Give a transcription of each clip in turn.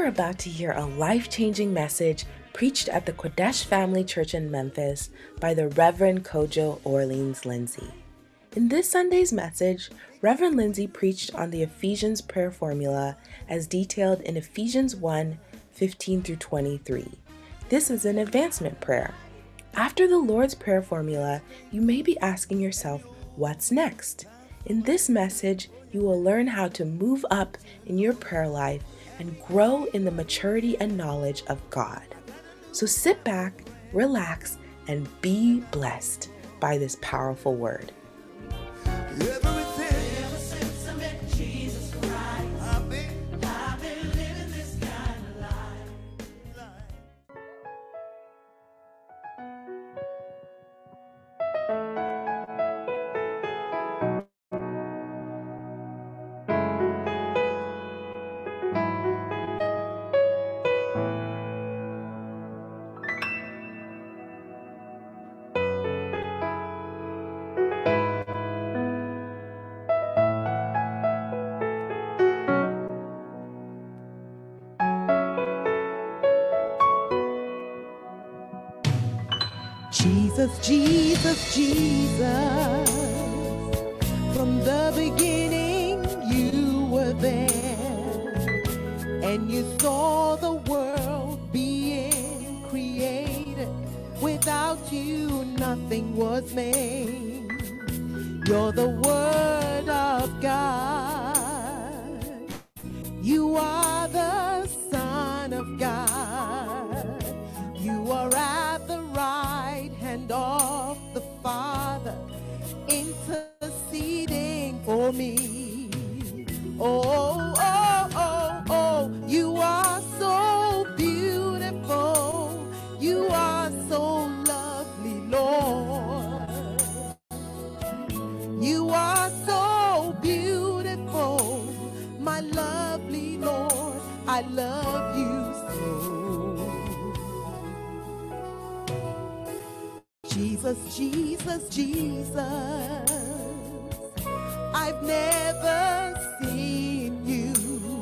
about to hear a life-changing message preached at the Kodesh Family Church in Memphis by the Reverend Kojo Orleans Lindsay. In this Sunday's message, Reverend Lindsay preached on the Ephesians prayer formula as detailed in Ephesians 1:15-23. This is an advancement prayer. After the Lord's Prayer formula, you may be asking yourself, what's next? In this message, you will learn how to move up in your prayer life and grow in the maturity and knowledge of God. So sit back, relax, and be blessed by this powerful word. Jesus, Jesus, Jesus, from the beginning you were there, and you saw the world being created. Without you, nothing was made. You're the Word of God. You are the Son of God. You are at the right hand of the Father, interceding for me. Oh, oh, oh, oh, you are so beautiful. You are so lovely, Lord. You are so beautiful, my lovely Lord. I love you so. Jesus, Jesus, Jesus, I've never seen you,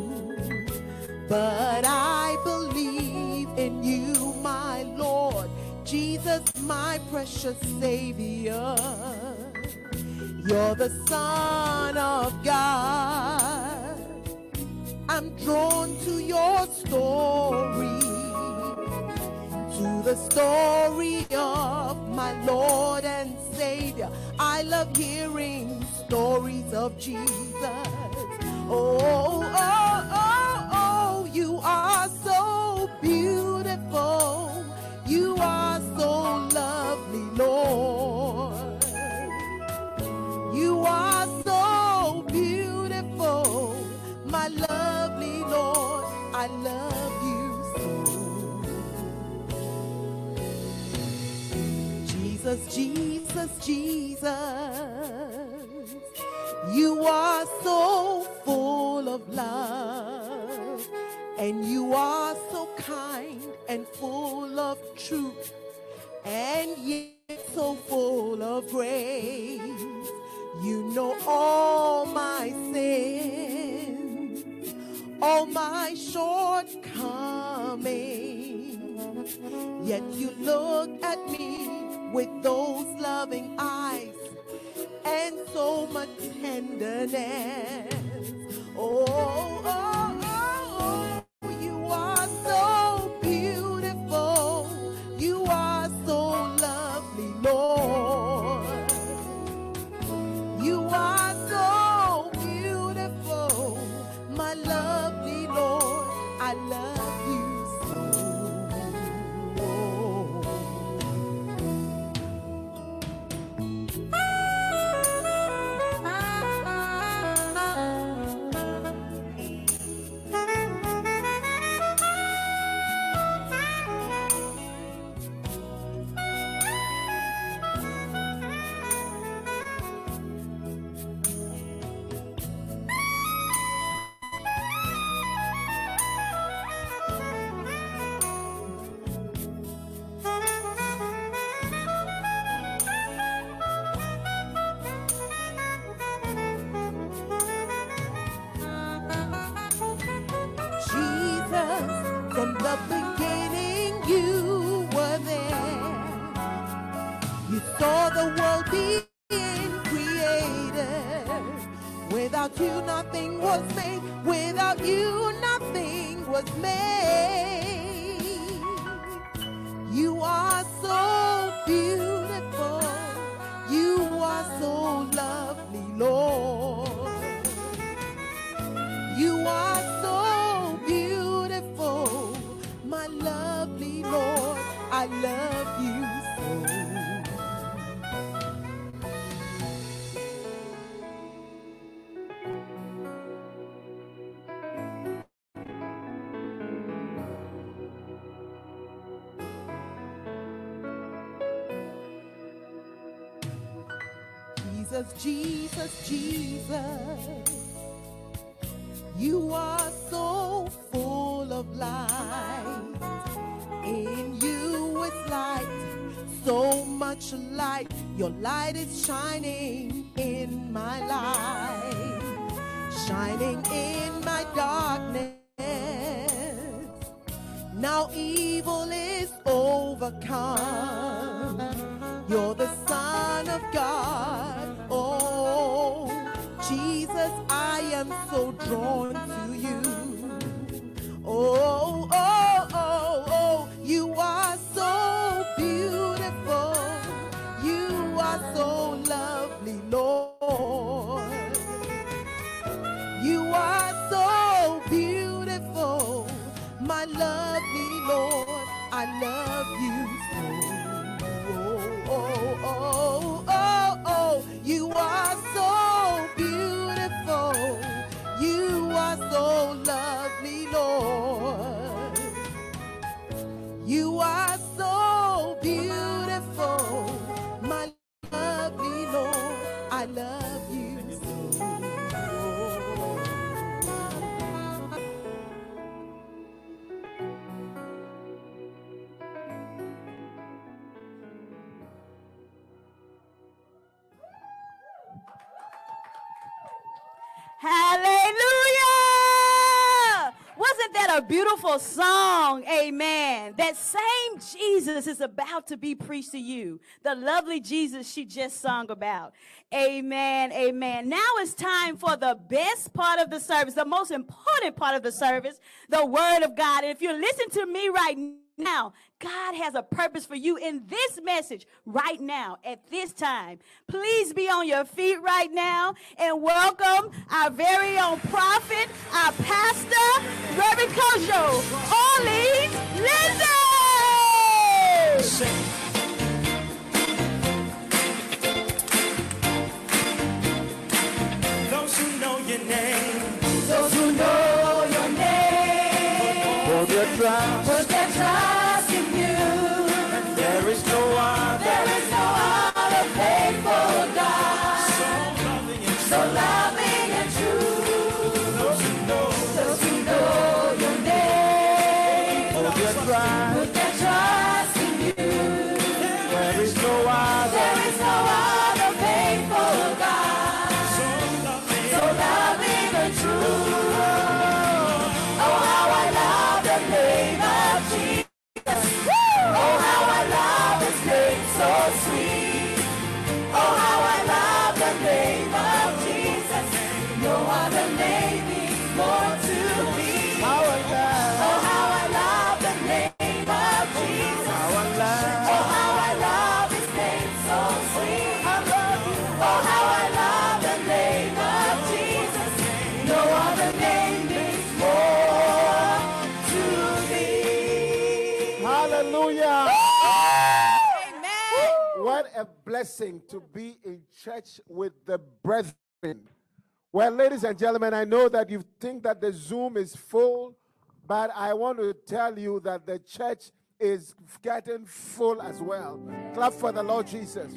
but I believe in you, my Lord. Jesus, my precious Savior. You're the Son of God. I'm drawn to your story, to the story of my Lord and Savior. I love hearing stories of Jesus. Oh, oh, oh, oh, you are so beautiful. You are so lovely, Lord. You are so beautiful, my lovely Lord. I love you so. Jesus, Jesus, Jesus, you are so full of love, and you are so kind and full of truth, and yet so full of grace. You know all my sins, all my shortcomings, yet you look at me with those loving eyes and so much tenderness. Oh, oh, oh, oh, you are so beautiful. You are so lovely, Lord. You are so beautiful, my lovely Lord. I love you so. saw the world being created. Without you, nothing was made. Without you, nothing was made. You are so beautiful. You are so lovely, Lord. You are so beautiful, my lovely Lord. I love you so. Jesus, Jesus, Jesus, you are so full of light. In you is light, so much light. Your light is shining in my life, shining in my darkness. Now evil is overcome. You're the Son of God. Oh, Jesus, I am so drawn to you. Oh, oh, oh, oh, you are so beautiful. You are so lovely, Lord. You are so beautiful, my lovely Lord. I love you so. Oh, oh, oh, oh, you are so beautiful. You are so lovely, Lord. You are so beautiful, my lovely Lord. I love you so. Hallelujah! Wasn't that a beautiful song? Amen. That same Jesus is about to be preached to you. The lovely Jesus she just sung about. Amen. Amen. Now it's time for the best part of the service, the most important part of the service, the Word of God. And if you're listening to me right now, God has a purpose for you in this message right now at this time. Please be on your feet right now and welcome our very own prophet, our pastor, Reverend Kojo, Orleans Lindsay. Those who know your name, Those who know your name, put their trust. put their trust in you. There is no other. There is no other faithful God, So loving and so loving and true. those who know, Those who know your name, put their trust. put their trust in you. There is no other. There is no other faithful God, So loving. so loving and true. Oh, how I love the name of Jesus. Oh, how I love His name, so sweet. Oh, how I love the name of Jesus. No other name means more to me. How I love, Oh, how I love the name of Jesus. how I love. Oh, how I love His name, so sweet. Oh, how I love the name of Jesus. No other name means more to me. Hallelujah. Amen. What a blessing to be in church with the brethren. Well, ladies and gentlemen, I know that you think that the Zoom is full, but I want to tell you that the church is getting full as well. Clap for the Lord Jesus.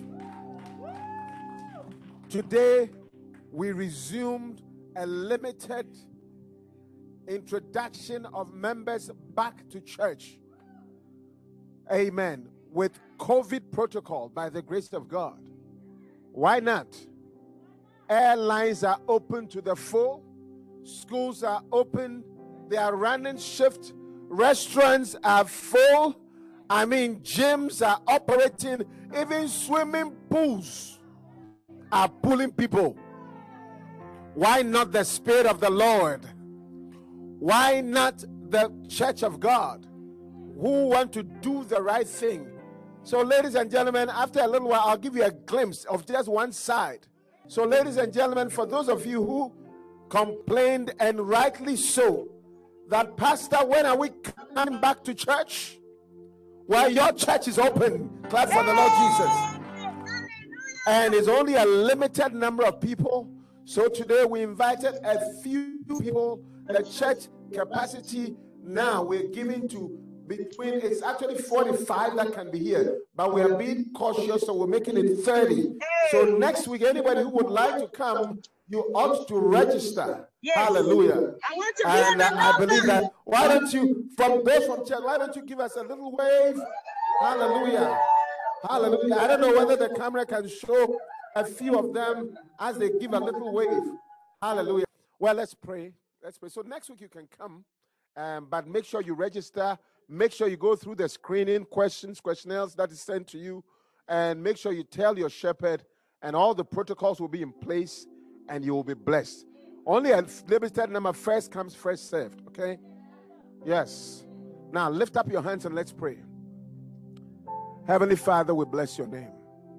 Today, we resumed a limited introduction of members back to church. Amen. With COVID protocol by the grace of God. Why not? Airlines are open to the full. Schools are open. They are running shift. Restaurants are full. I mean, gyms are operating, even swimming pools are pulling people. Why not the Spirit of the Lord? Why not the Church of God who want to do the right thing? So, ladies and gentlemen, after a little while, I'll give you a glimpse of just one side. So, ladies and gentlemen, for those of you who complained, and rightly so, that, Pastor, when are we coming back to church? Well, your church is open. Clap for the Lord Jesus. And it's only a limited number of people. So today we invited a few people. The church capacity now we're giving to between, it's actually 45 that can be here, but we are being cautious, so we're making it 30. So next week, anybody who would like to come, you ought to register. Yes. Hallelujah. I want to be And in the I believe number. that. Why don't you, from those from church, why don't you give us a little wave? Hallelujah. Hallelujah. I don't know whether the camera can show a few of them as they give a little wave. Hallelujah. Well, let's pray. Let's pray. So next week you can come, but make sure you register. Make sure you go through the screening questionnaires that is sent to you, and make sure you tell your shepherd, and all the protocols will be in place, and you will be blessed. Only a limited number, first comes, first served. Okay? Yes. Now lift up your hands and let's pray. Heavenly Father, we bless your name.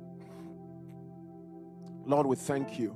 Lord, we thank you.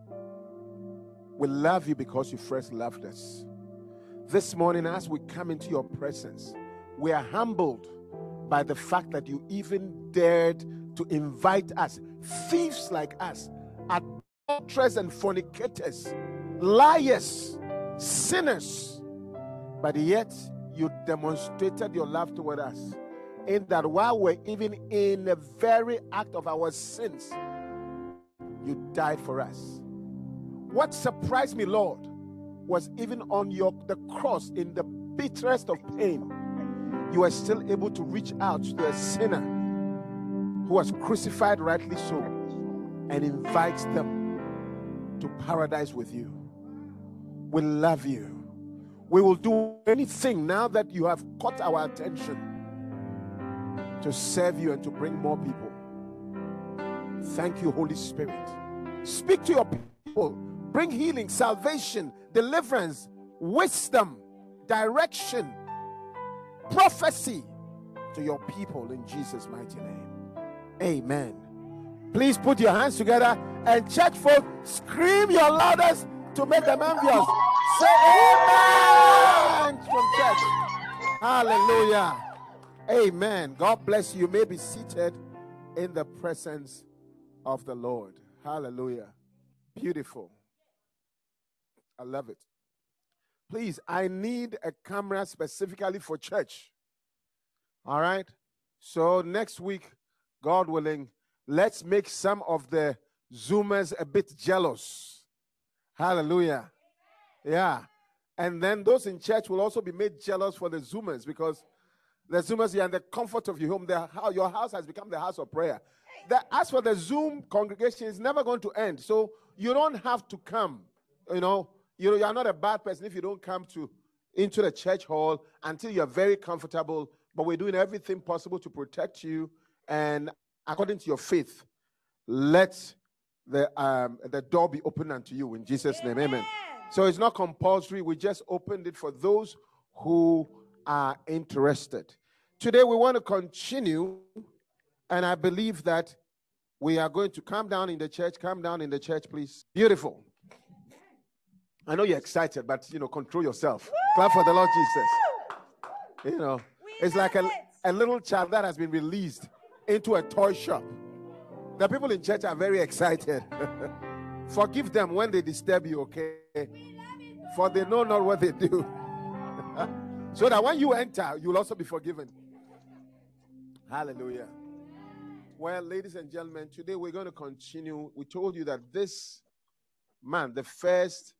We love you because you first loved us. This morning, as we come into your presence, we are humbled by the fact that you even dared to invite us, thieves like us, adulterers and fornicators, liars, sinners, but yet you demonstrated your love toward us, in that while we're even in the very act of our sins, you died for us. What surprised me, Lord, was even on the cross, in the bitterest of pain, you were still able to reach out to a sinner who was crucified, rightly so, and invites them to paradise with you. We love you. We will do anything now that you have caught our attention to serve you and to bring more people. Thank you, Holy Spirit. Speak to your people. Bring healing, salvation, deliverance, wisdom, direction, prophecy to your people in Jesus' mighty name. Amen. Please put your hands together, and church folk, scream your loudest to make them envious. Say amen from church. Hallelujah. Amen. God bless you. You may be seated in the presence of the Lord. Hallelujah. Beautiful. I love it. Please, I need a camera specifically for church. All right? So next week, God willing, let's make some of the Zoomers a bit jealous. Hallelujah. Yeah. And then those in church will also be made jealous for the Zoomers, because the Zoomers, you're in the comfort of your home. Your house has become the house of prayer. As for the Zoom congregation, it's never going to end. So you don't have to come. You're not a bad person if you don't come into the church hall until you're very comfortable. But we're doing everything possible to protect you. And according to your faith, let the door be open unto you in Jesus' name. Amen. So it's not compulsory. We just opened it for those who are interested. Today we want to continue, and I believe that we are going to come down in the church. Come down in the church, please. Beautiful. I know you're excited, but, control yourself. Clap for the Lord Jesus. It's like a little child that has been released into a toy shop. The people in church are very excited. Forgive them when they disturb you, okay? For they know not what they do. So that when you enter, you'll also be forgiven. Hallelujah. Well, ladies and gentlemen, today we're going to continue. We told you that this month, the first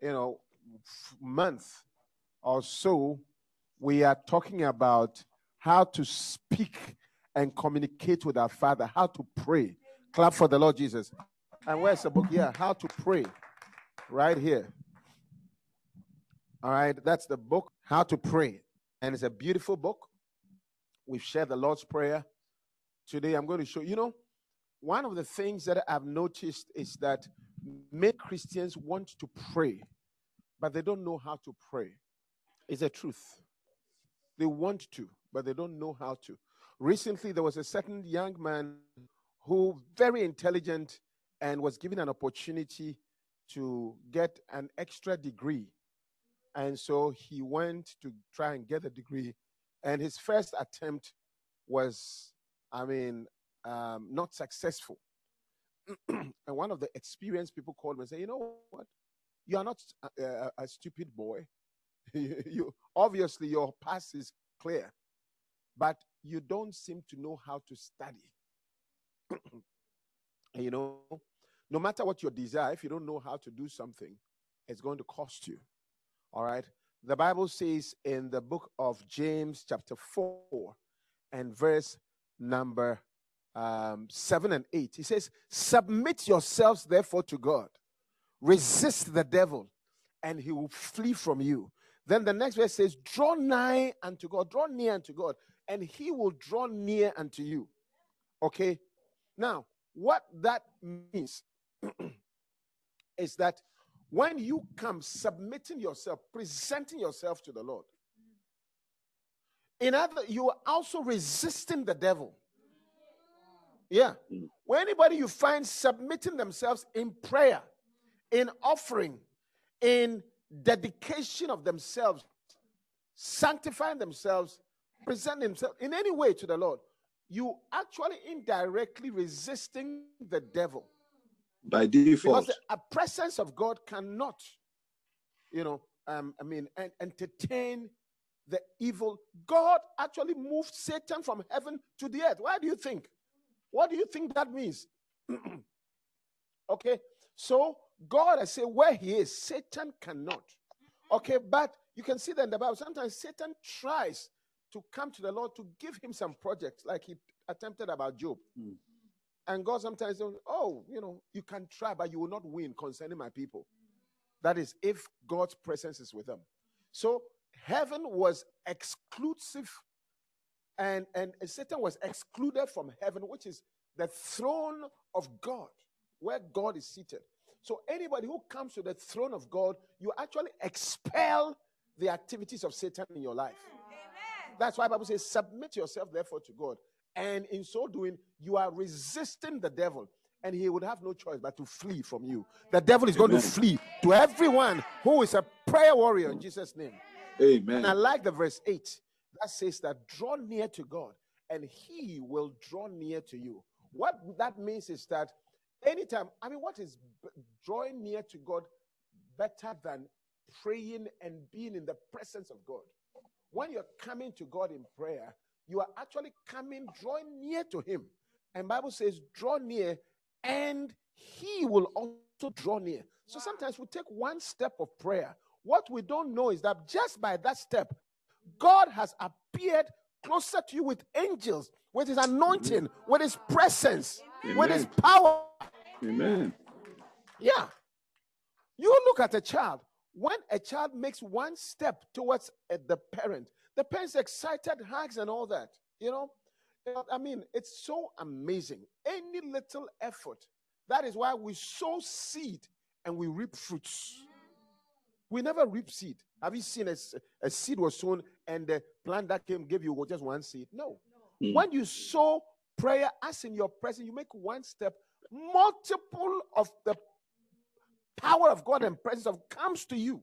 month or so, we are talking about how to speak and communicate with our Father, how to pray. Clap for the Lord Jesus. And where's the book? Yeah, how to pray. Right here. All right, that's the book, How to Pray. And it's a beautiful book. we've shared the Lord's Prayer. Today I'm going to show you. One of the things that I've noticed is that many Christians want to pray, but they don't know how to pray. It's a truth. They want to, but they don't know how to. Recently, there was a certain young man who very intelligent and was given an opportunity to get an extra degree. And so he went to try and get a degree. And his first attempt was, not successful. And one of the experienced people called me and said, you know what? You are not a stupid boy. You obviously, your past is clear, but you don't seem to know how to study. And no matter what your desire, if you don't know how to do something, it's going to cost you. All right? The Bible says in the book of James, chapter 4, and verse number 7 and 8, he says, submit yourselves therefore to God. Resist the devil, and he will flee from you. Then the next verse says, draw nigh unto God, draw near unto God, and he will draw near unto you. Okay? Now, what that means is that when you come submitting yourself, presenting yourself to the Lord, you are also resisting the devil. Yeah. When anybody you find submitting themselves in prayer, in offering, in dedication of themselves, sanctifying themselves, presenting themselves in any way to the Lord, you actually indirectly resisting the devil. By default. Because the presence of God cannot, entertain the evil. God actually moved Satan from heaven to the earth. Why do you think? What do you think that means? Okay, so God has said where he is, Satan cannot. Okay, but you can see that in the Bible, sometimes Satan tries to come to the Lord to give him some projects, like he attempted about Job. And God sometimes says, you can try, but you will not win concerning my people. That is, if God's presence is with them. So heaven was exclusive, and Satan was excluded from heaven, which is the throne of God, where God is seated. So anybody who comes to the throne of God, you actually expel the activities of Satan in your life. Amen. That's why the Bible says, submit yourself therefore to God. And in so doing, you are resisting the devil, and he would have no choice but to flee from you. The devil is going to flee to everyone who is a prayer warrior in Jesus' name. Amen. And I like the verse 8 that says that draw near to God, and he will draw near to you. What that means is that anytime, what is drawing near to God better than praying and being in the presence of God? When you're coming to God in prayer, you are actually drawing near to him. And Bible says, draw near, and he will also draw near. So sometimes we take one step of prayer. What we don't know is that just by that step, God has appeared closer to you with angels, with his anointing, with his presence, with his power. Amen. Yeah. You look at a child. When a child makes one step towards the parent is excited, hugs and all that. It's so amazing. Any little effort. That is why we sow seed and we reap fruits. We never reap seed. Have you seen a seed was sown and the plant that gave you just one seed? No. When you sow prayer as in your presence, you make one step, multiple of the power of God and presence of comes to you.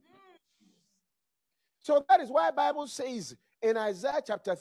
So that is why the Bible says in Isaiah chapter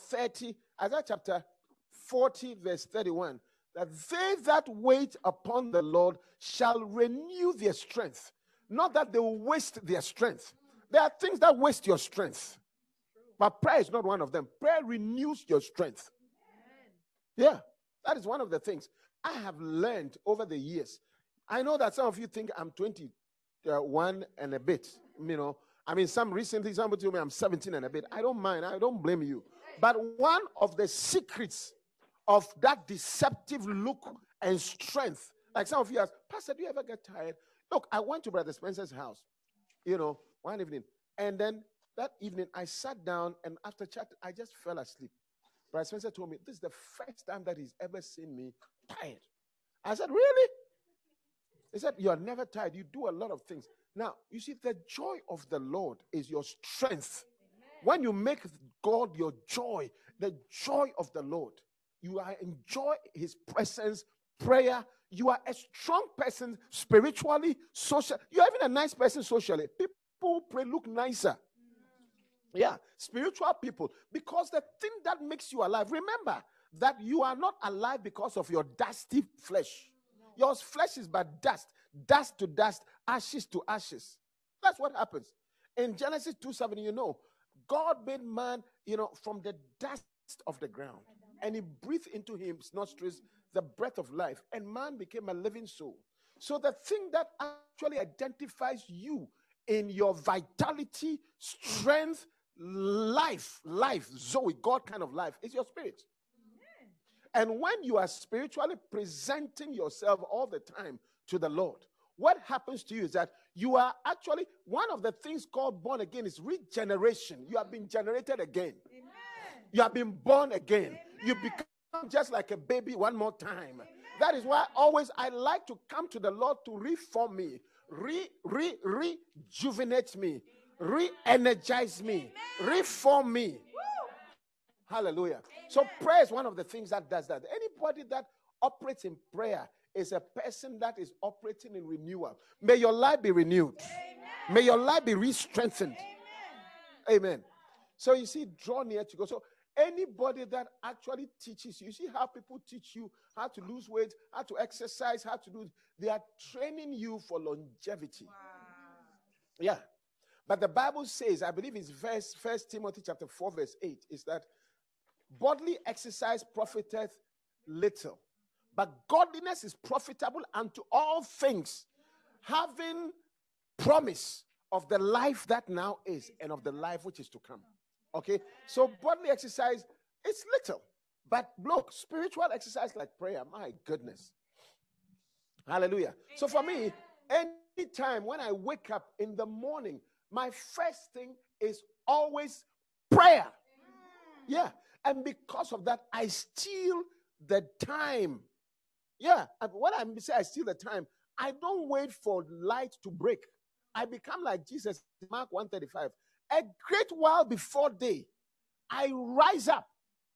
40, verse 31, that they that wait upon the Lord shall renew their strength. Not that they will waste their strength. There are things that waste your strength. But prayer is not one of them. Prayer renews your strength. Yeah, that is one of the things I have learned over the years. I know that some of you think I'm 21 and a bit. Recently somebody told me I'm 17 and a bit. I don't mind. I don't blame you. But one of the secrets of that deceptive look and strength, like some of you ask, Pastor, do you ever get tired? Look, I went to Brother Spencer's house, one evening. And then that evening I sat down, and after chat, I just fell asleep. Brother Spencer told me, this is the first time that he's ever seen me tired. I said, really? He said, you're never tired. You do a lot of things. Now, you see, the joy of the Lord is your strength. When you make God your joy, the joy of the Lord, you are enjoy his presence, prayer. You are a strong person spiritually, social. You're even a nice person socially. People pray look nicer. Yeah, spiritual people. Because the thing that makes you alive, remember that you are not alive because of your dusty flesh. Your flesh is but dust, dust to dust, ashes to ashes. That's what happens. In Genesis 2:7, you know, God made man, from the dust of the ground. And he breathed into his nostrils the breath of life. And man became a living soul. So the thing that actually identifies you in your vitality, strength, life, Zoe, God kind of life, is your spirit. And when you are spiritually presenting yourself all the time to the Lord, what happens to you is that you are actually, one of the things called born again is regeneration. You have been generated again. Amen. You have been born again. Amen. You become just like a baby one more time. Amen. That is why always I like to come to the Lord to reform me, rejuvenate me, re-energize me, reform me. Hallelujah. So prayer is one of the things that does that. Anybody that operates in prayer is a person that is operating in renewal. May your life be renewed. Amen. May your life be re-strengthened. Amen. So you see, draw near to God. So anybody that actually teaches you see how people teach you how to lose weight, how to exercise, how to do, they are training you for longevity. Wow. Yeah. But the Bible says, I believe it's 1 Timothy chapter 4, verse 8, is that bodily exercise profiteth little, but godliness is profitable unto all things, having promise of the life that now is and of the life which is to come. Okay, so bodily exercise is little, but look, spiritual exercise like prayer, my goodness. Hallelujah. So for me, any time when I wake up in the morning, my first thing is always prayer. Yeah. And because of that, I steal the time. Yeah. And when I say I steal the time, I don't wait for light to break. I become like Jesus, Mark 1:35. A great while before day, I rise up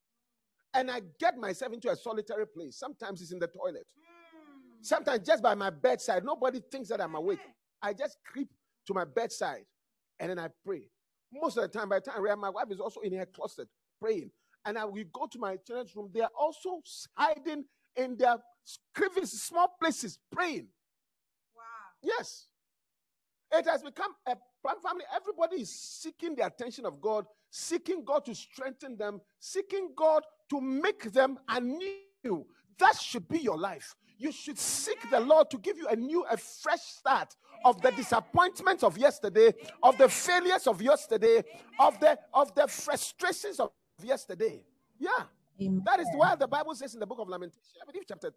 and I get myself into a solitary place. Sometimes it's in the toilet. Sometimes just by my bedside. Nobody thinks that I'm awake. I just creep to my bedside and then I pray. Most of the time, by the time I realize, my wife is also in her closet praying. And I will go to my children's room. They are also hiding in their crevices, small places, praying. Wow. Yes. It has become a family. Everybody is seeking the attention of God, seeking God to strengthen them, seeking God to make them anew. That should be your life. You should seek the Lord to give you a fresh start of the disappointments of yesterday, of the failures of yesterday, of the frustrations of yesterday. Yeah. Amen. That is why the Bible says in the book of Lamentation, I believe chapter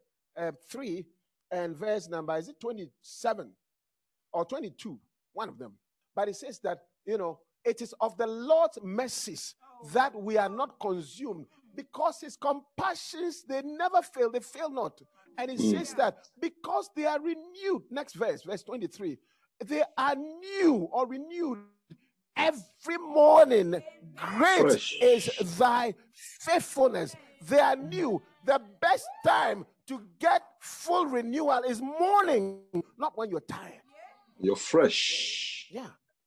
3 and verse number, is it 27 or 22? One of them. But it says that, it is of the Lord's mercies that we are not consumed, because his compassions, they never fail, they fail not. And it says that because they are renewed, next verse 23, they are new or renewed every morning. Great is thy faithfulness. They are new. The best time to get full renewal is morning, not when you're tired. You're fresh. Yeah.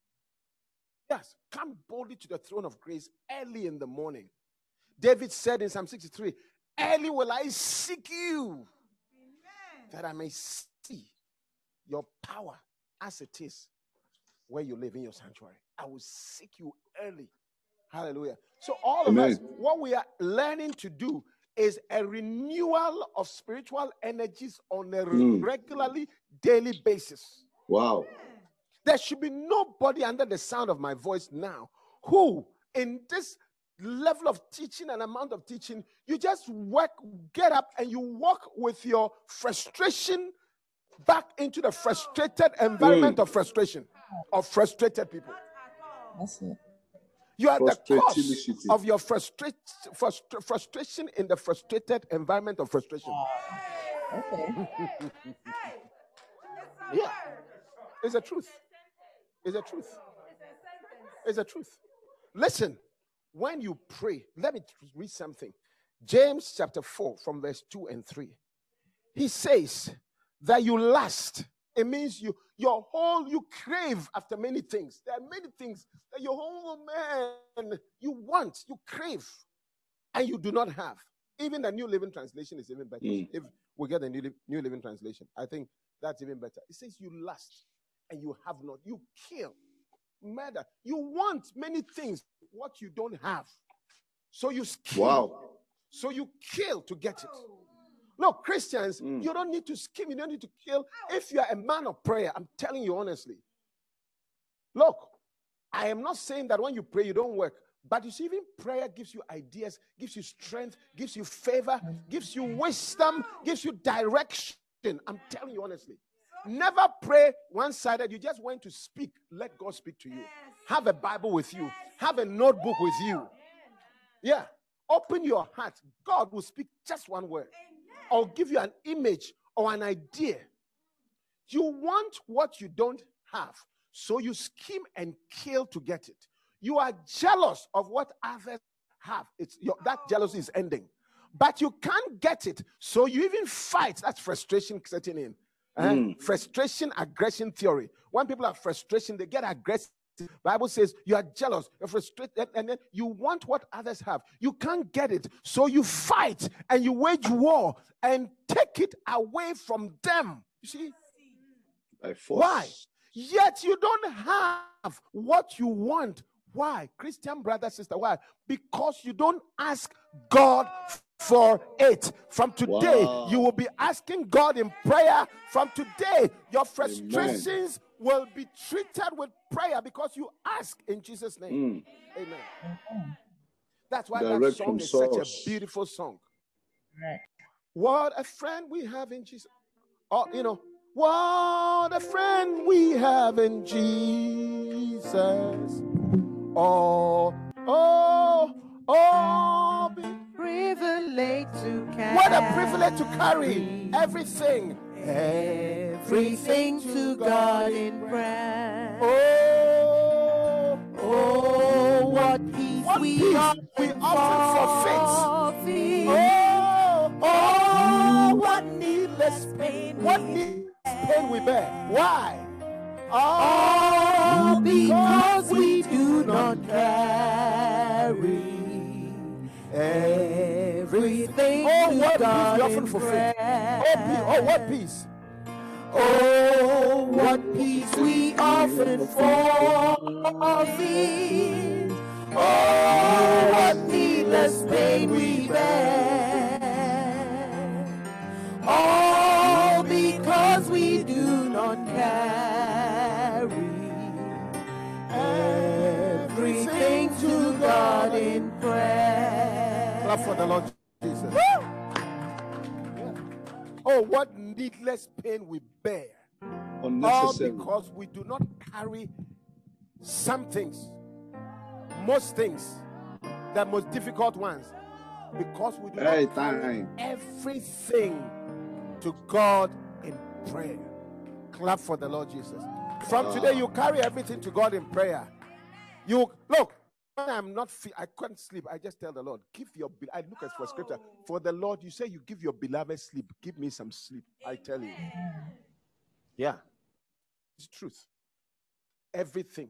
Yes. Come boldly to the throne of grace early in the morning. David said in Psalm 63, early will I seek you, that I may see your power as it is where you live in your sanctuary. I will seek you early. Hallelujah. So all of us, what we are learning to do is a renewal of spiritual energies on a regularly daily basis. Wow. There should be nobody under the sound of my voice now who, in this level of teaching and amount of teaching, you just get up and you walk with your frustration back into the frustrated environment of frustration, of frustrated people. That's it. You are the cause Frustratility. of your frustration in the frustrated environment of frustration. Okay. Yeah. It's a truth. It's a truth. It's a truth. Listen, when you pray, let me read something. James chapter 4 from verse 2 and 3. He says that you lust. It means you crave after many things. There are many things that your whole man you want, you crave, and you do not have. Even the New Living Translation is even better. If we get the New Living Translation, I think that's even better. It says you lust and you have not. You kill, murder. You want many things, what you don't have. So you scheme. Wow. So you kill to get it. Look, Christians, you don't need to scheme. You don't need to kill. If you are a man of prayer, I'm telling you honestly. Look, I am not saying that when you pray, you don't work. But you see, even prayer gives you ideas, gives you strength, gives you favor, gives you wisdom, gives you direction. I'm telling you honestly. Never pray one-sided. You just want to speak. Let God speak to you. Have a Bible with you. Have a notebook with you. Yeah. Open your heart. God will speak just one word. Or give you an image or an idea. You want what you don't have. So you scheme and kill to get it. You are jealous of what others have. That jealousy is ending. But you can't get it. So you even fight. That's frustration setting in. Frustration, aggression theory. When people are frustration, they get aggressive. Bible says you are jealous, you're frustrated, and then you want what others have. You can't get it. So you fight and you wage war and take it away from them. You see? By force. Why? Yet you don't have what you want. Why? Christian brother, sister, why? Because you don't ask God for it. From today, you will be asking God in prayer. From today, your frustrations will be treated with prayer because you ask in Jesus' name. Amen. That's why that song is such a beautiful song. Right. What a friend we have in Jesus. Oh, what a friend we have in Jesus. Privilege to carry. What a privilege to carry everything to God in prayer. Oh, what peace we often forfeit. What needless pain. What needless pain we bear. Why? All because we do not carry everything to God in prayer. What peace? Oh, what peace we often forfeit. Oh, what needless pain we bear. All because we do not carry everything to God in prayer. Clap for the Lord Jesus. Oh, what needless pain we bear. Unnecessary. All because we do not carry some things, most things, the most difficult ones, because we do not carry everything to God in prayer. Clap for the Lord Jesus. From today, you carry everything to God in prayer. You look. When I'm not I couldn't sleep. I just tell the Lord, I look at for scripture. For the Lord, you say you give your beloved sleep. Give me some sleep. I tell you. Yeah. It's truth. Everything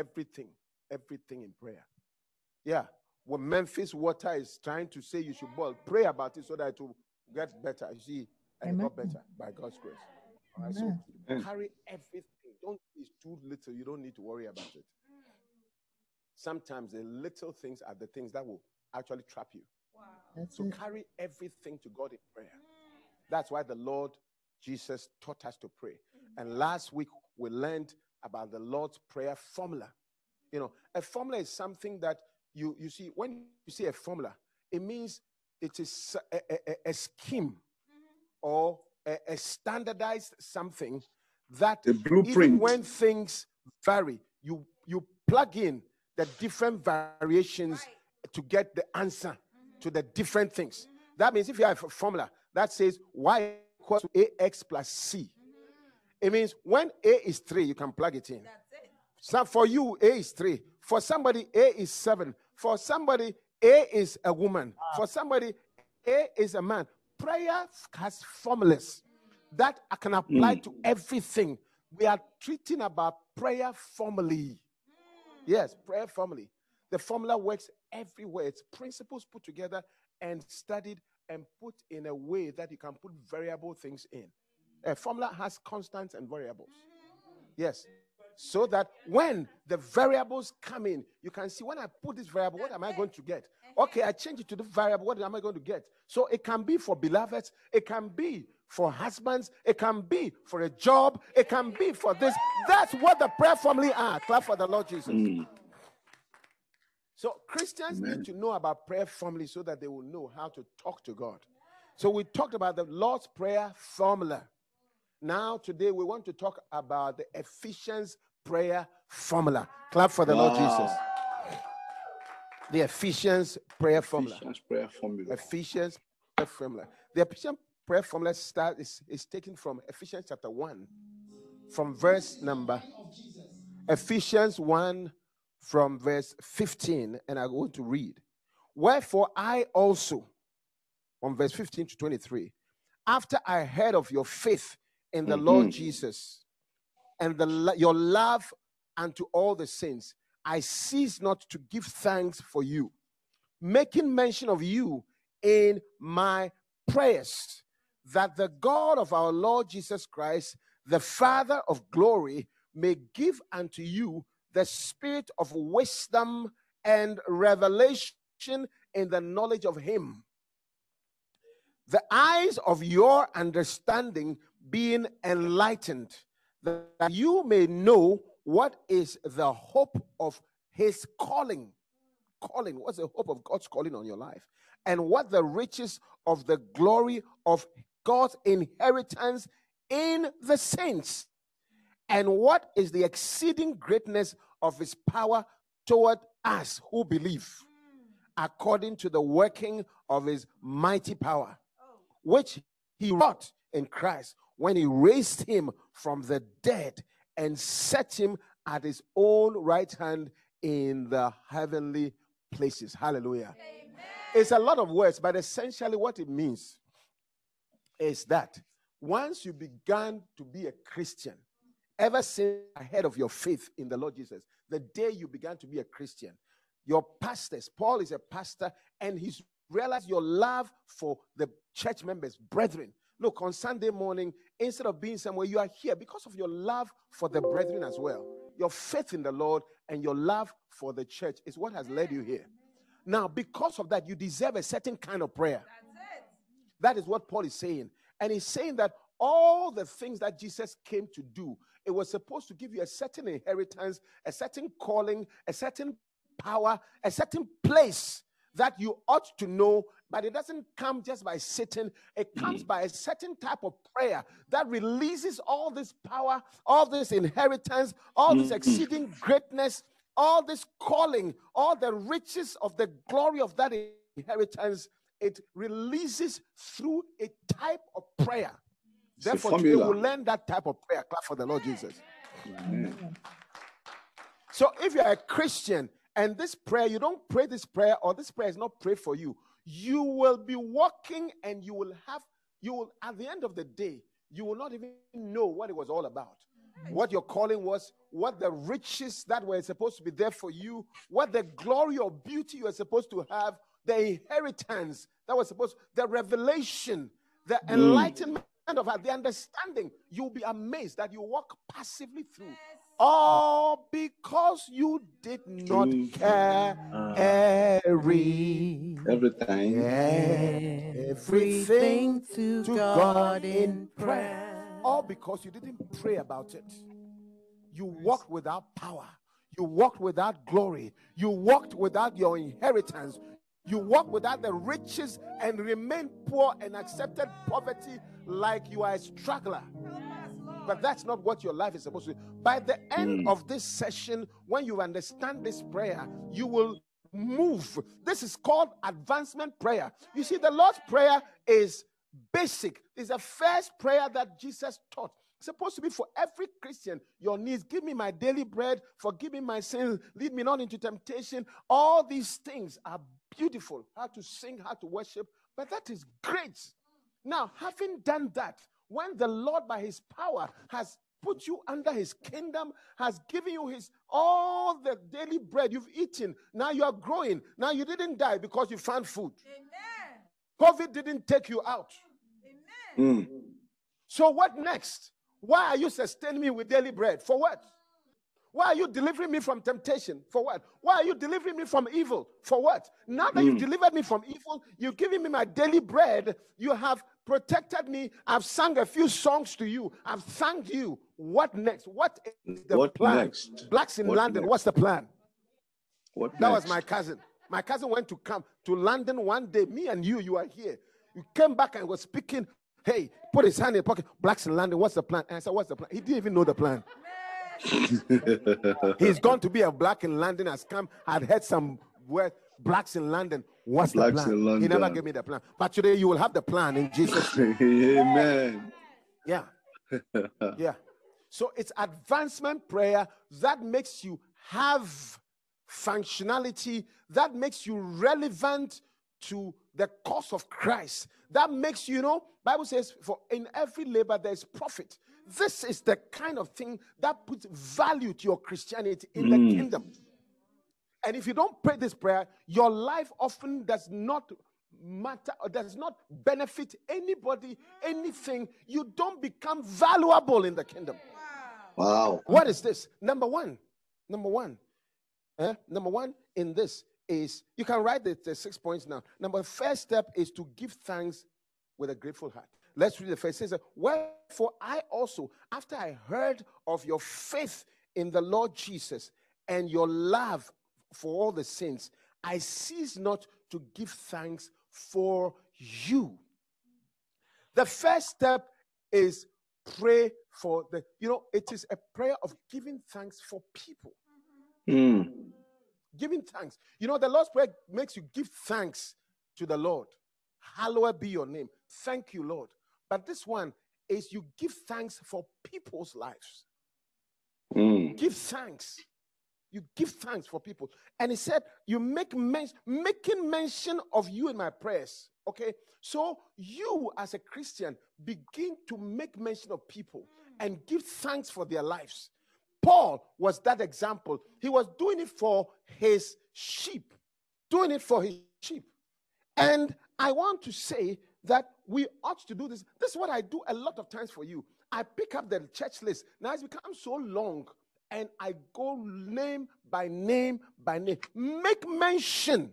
in prayer. Yeah. When Memphis Water is trying to say you should boil, pray about it so that it will get better. You see, and it got better by God's grace. All right, so carry everything. Don't it's too little. You don't need to worry about it. Sometimes the little things are the things that will actually trap you. Wow. So carry everything to God in prayer. That's why the Lord Jesus taught us to pray. And last week we learned about the Lord's Prayer formula. A formula is something that you see, when you see a formula, it means it is a scheme or a standardized something that a blueprint. Even when things vary, you plug in the different variations to get the answer to the different things. That means if you have a formula that says y equals to ax plus c, it means when a is 3, you can plug it in. So for you, a is 3. For somebody, a is 7. For somebody, a is a woman. For somebody, a is a man. Prayer has formulas that can apply to everything. We are treating about prayer formally. Yes, prayer formally. The formula works everywhere. It's principles put together and studied and put in a way that you can put variable things in. A formula has constants and variables. Yes. So that when the variables come in, you can see when I put this variable, what am I going to get? Okay, I change it to the variable, what am I going to get? So it can be for beloveds, it can be for husbands, it can be for a job, it can be for this. That's what the prayer family are. Clap for the Lord Jesus. So Christians need to know about prayer family so that they will know how to talk to God. So we talked about the Lord's Prayer formula. Now, today, we want to talk about the Ephesians prayer formula. Clap for the Lord Jesus. The Ephesians prayer formula. Ephesians prayer formula. Ephesians prayer formula. The Ephesians prayer formula is taken from Ephesians chapter 1, from verse number Ephesians 1 from verse 15, and I'm going to read. Wherefore I also, from verse 15 to 23, after I heard of your faith in the Lord Jesus and your love unto all the saints, I cease not to give thanks for you, making mention of you in my prayers, that the God of our Lord Jesus Christ, the Father of glory, may give unto you the spirit of wisdom and revelation in the knowledge of him, the eyes of your understanding being enlightened, that you may know what is the hope of his calling. What's the hope of God's calling on your life? And what the riches of the glory of God's inheritance in the saints? And what is the exceeding greatness of his power toward us who believe, according to the working of his mighty power, which he wrought in Christ when he raised him from the dead and set him at his own right hand in the heavenly places. Hallelujah. Amen. It's a lot of words, but essentially what it means is that once you began to be a Christian, ever since ahead of your faith in the Lord Jesus, the day you began to be a Christian, your pastors, Paul is a pastor, and he's realized your love for the church members, brethren. Look, on Sunday morning, instead of being somewhere, you are here because of your love for the brethren as well. Your faith in the Lord and your love for the church is what has led you here. Now, because of that, you deserve a certain kind of prayer. That is what Paul is saying. And he's saying that all the things that Jesus came to do, it was supposed to give you a certain inheritance, a certain calling, a certain power, a certain place that you ought to know, but it doesn't come just by sitting. It comes by a certain type of prayer that releases all this power, all this inheritance, all this exceeding greatness, all this calling, all the riches of the glory of that inheritance. It releases through a type of prayer. Therefore, you will learn that type of prayer. Clap for the Lord Jesus. Amen. So if you're a Christian, and this prayer, you don't pray this prayer, or this prayer is not prayed for you, you will be walking and you will, at the end of the day, you will not even know what it was all about. What your calling was, what the riches that were supposed to be there for you, what the glory or beauty you were supposed to have, the inheritance that was supposed, the revelation, the enlightenment of the understanding. You'll be amazed that you walk passively through. All because you did not carry everything to God in prayer. All because you didn't pray about it. You walked without power. You walked without glory. You walked without your inheritance. You walked without the riches and remained poor and accepted poverty like you are a struggler. But that's not what your life is supposed to be. By the end of this session, when you understand this prayer, you will move. This is called advancement prayer. You see, the Lord's Prayer is basic. It's the first prayer that Jesus taught. It's supposed to be for every Christian. Your needs, give me my daily bread, forgive me my sins, lead me not into temptation. All these things are beautiful. How to sing, how to worship, but that is great. Now, having done that, when the Lord by his power has put you under his kingdom, has given you his all the daily bread you've eaten, now you are growing. Now you didn't die because you found food. Amen. COVID didn't take you out. Amen. So what next? Why are you sustaining me with daily bread? For what? Why are you delivering me from temptation? For what? Why are you delivering me from evil? For what? Now that you've delivered me from evil, you've given me my daily bread, you have protected me, I've sung a few songs to you, I've thanked you. What next? What is the plan? Next? Blacks in London, what's the plan? That was my cousin. My cousin went to come to London one day. Me and you are here. You came back and was speaking. Hey, put his hand in the pocket. Blacks in London, what's the plan? And I said, what's the plan? He didn't even know the plan. He's going to be a black in London, has come, had heard some word, blacks in London. What's the plan? He never gave me the plan. But today you will have the plan in Jesus' name. Amen. Yeah. Yeah. So it's advancement prayer that makes you have functionality, that makes you relevant to the cause of Christ. That makes you, Bible says, for in every labor there is profit. This is the kind of thing that puts value to your Christianity in the kingdom. And if you don't pray this prayer, your life often does not matter or does not benefit anybody, anything. You don't become valuable in the kingdom. Wow. What is this? Number one in this is, you can write the 6 points now. First step is to give thanks with a grateful heart. Let's read the first. It says, wherefore I also, after I heard of your faith in the Lord Jesus and your love for all the saints, I cease not to give thanks for you. The first step is pray for it is a prayer of giving thanks for people. Giving thanks. The Lord's Prayer makes you give thanks to the Lord. Hallowed be your name. Thank you, Lord. But this one is you give thanks for people's lives. Give thanks. You give thanks for people. And he said, you making mention of you in my prayers. Okay? So you as a Christian begin to make mention of people and give thanks for their lives. Paul was that example. He was doing it for his sheep. And I want to say that we ought to do this. This is what I do a lot of times for you. I pick up the church list. Now it's become so long, and I go name by name by name. Make mention.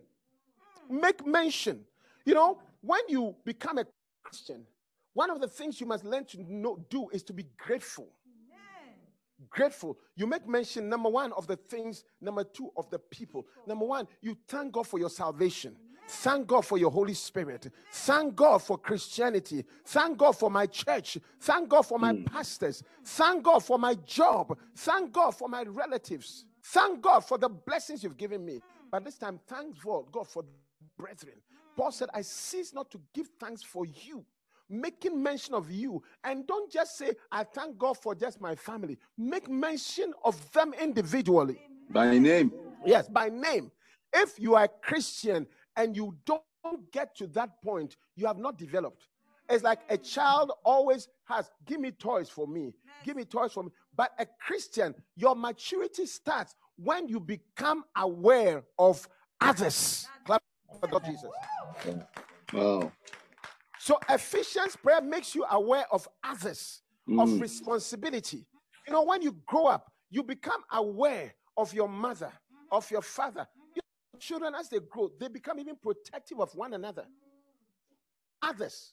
When you become a Christian, one of the things you must learn to do is to be grateful. Grateful. You make mention, number one, of the things, number two, of the people. Number one, you thank God for your salvation. Thank God for your Holy Spirit. Thank God for Christianity. Thank God for my church. Thank God for my pastors. Thank God for my job. Thank God for my relatives. Thank God for the blessings you've given me. But this time, thank God for brethren. Paul said, I cease not to give thanks for you. Making mention of you. And don't just say, I thank God for just my family. Make mention of them individually. By name. Yes, by name. If you are a Christian and you don't get to that point, you have not developed. It's like a child always has, give me toys for me. Give me toys for me. But a Christian, your maturity starts when you become aware of others. Clap for God, Jesus. Wow. So Ephesians prayer makes you aware of others, of responsibility. When you grow up, you become aware of your mother, of your father. Your children, as they grow, they become even protective of one another. Others.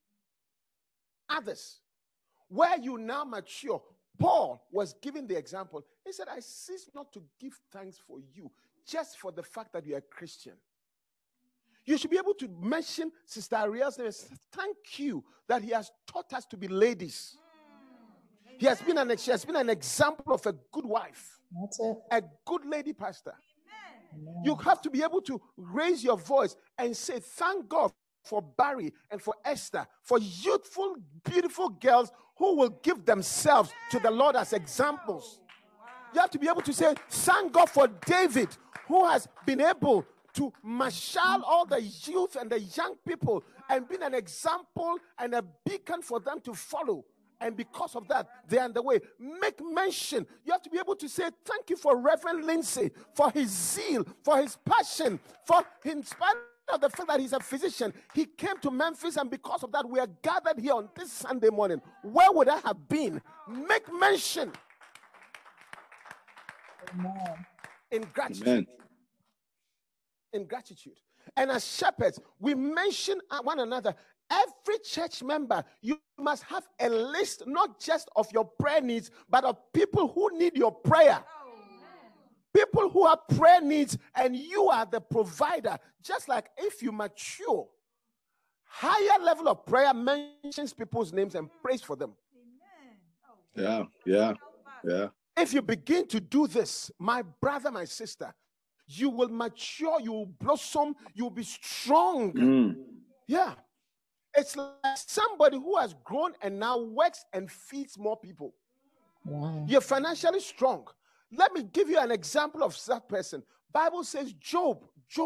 Where you now mature, Paul was giving the example. He said, I cease not to give thanks for you, just for the fact that you are a Christian. You should be able to mention Sister Ariel's name. Thank you that he has taught us to be ladies. She has been an example of a good wife, That's it. a good lady pastor. You have to be able to raise your voice and say, thank God for Barry and for Esther, for youthful, beautiful girls who will give themselves to the Lord as examples. You have to be able to say, thank God for David, who has been able to marshal all the youth and the young people and been an example and a beacon for them to follow. And because of that, they are on the way. Make mention. You have to be able to say, thank you for Reverend Lindsay, for his zeal, for his passion, for in spite of the fact that he's a physician, he came to Memphis, and because of that, we are gathered here on this Sunday morning. Where would I have been? Make mention. Amen. In gratitude. Amen. In gratitude. And as shepherds, we mention one another. Every church member, you must have a list, not just of your prayer needs, but of people who need your prayer. People who have prayer needs, and you are the provider. Just like if you mature, higher level of prayer mentions people's names and prays for them. Yeah. If you begin to do this, my brother, my sister, you will mature, you will blossom, you will be strong. Yeah. It's like somebody who has grown and now works and feeds more people. Wow. You're financially strong. Let me give you an example of that person. Bible says Job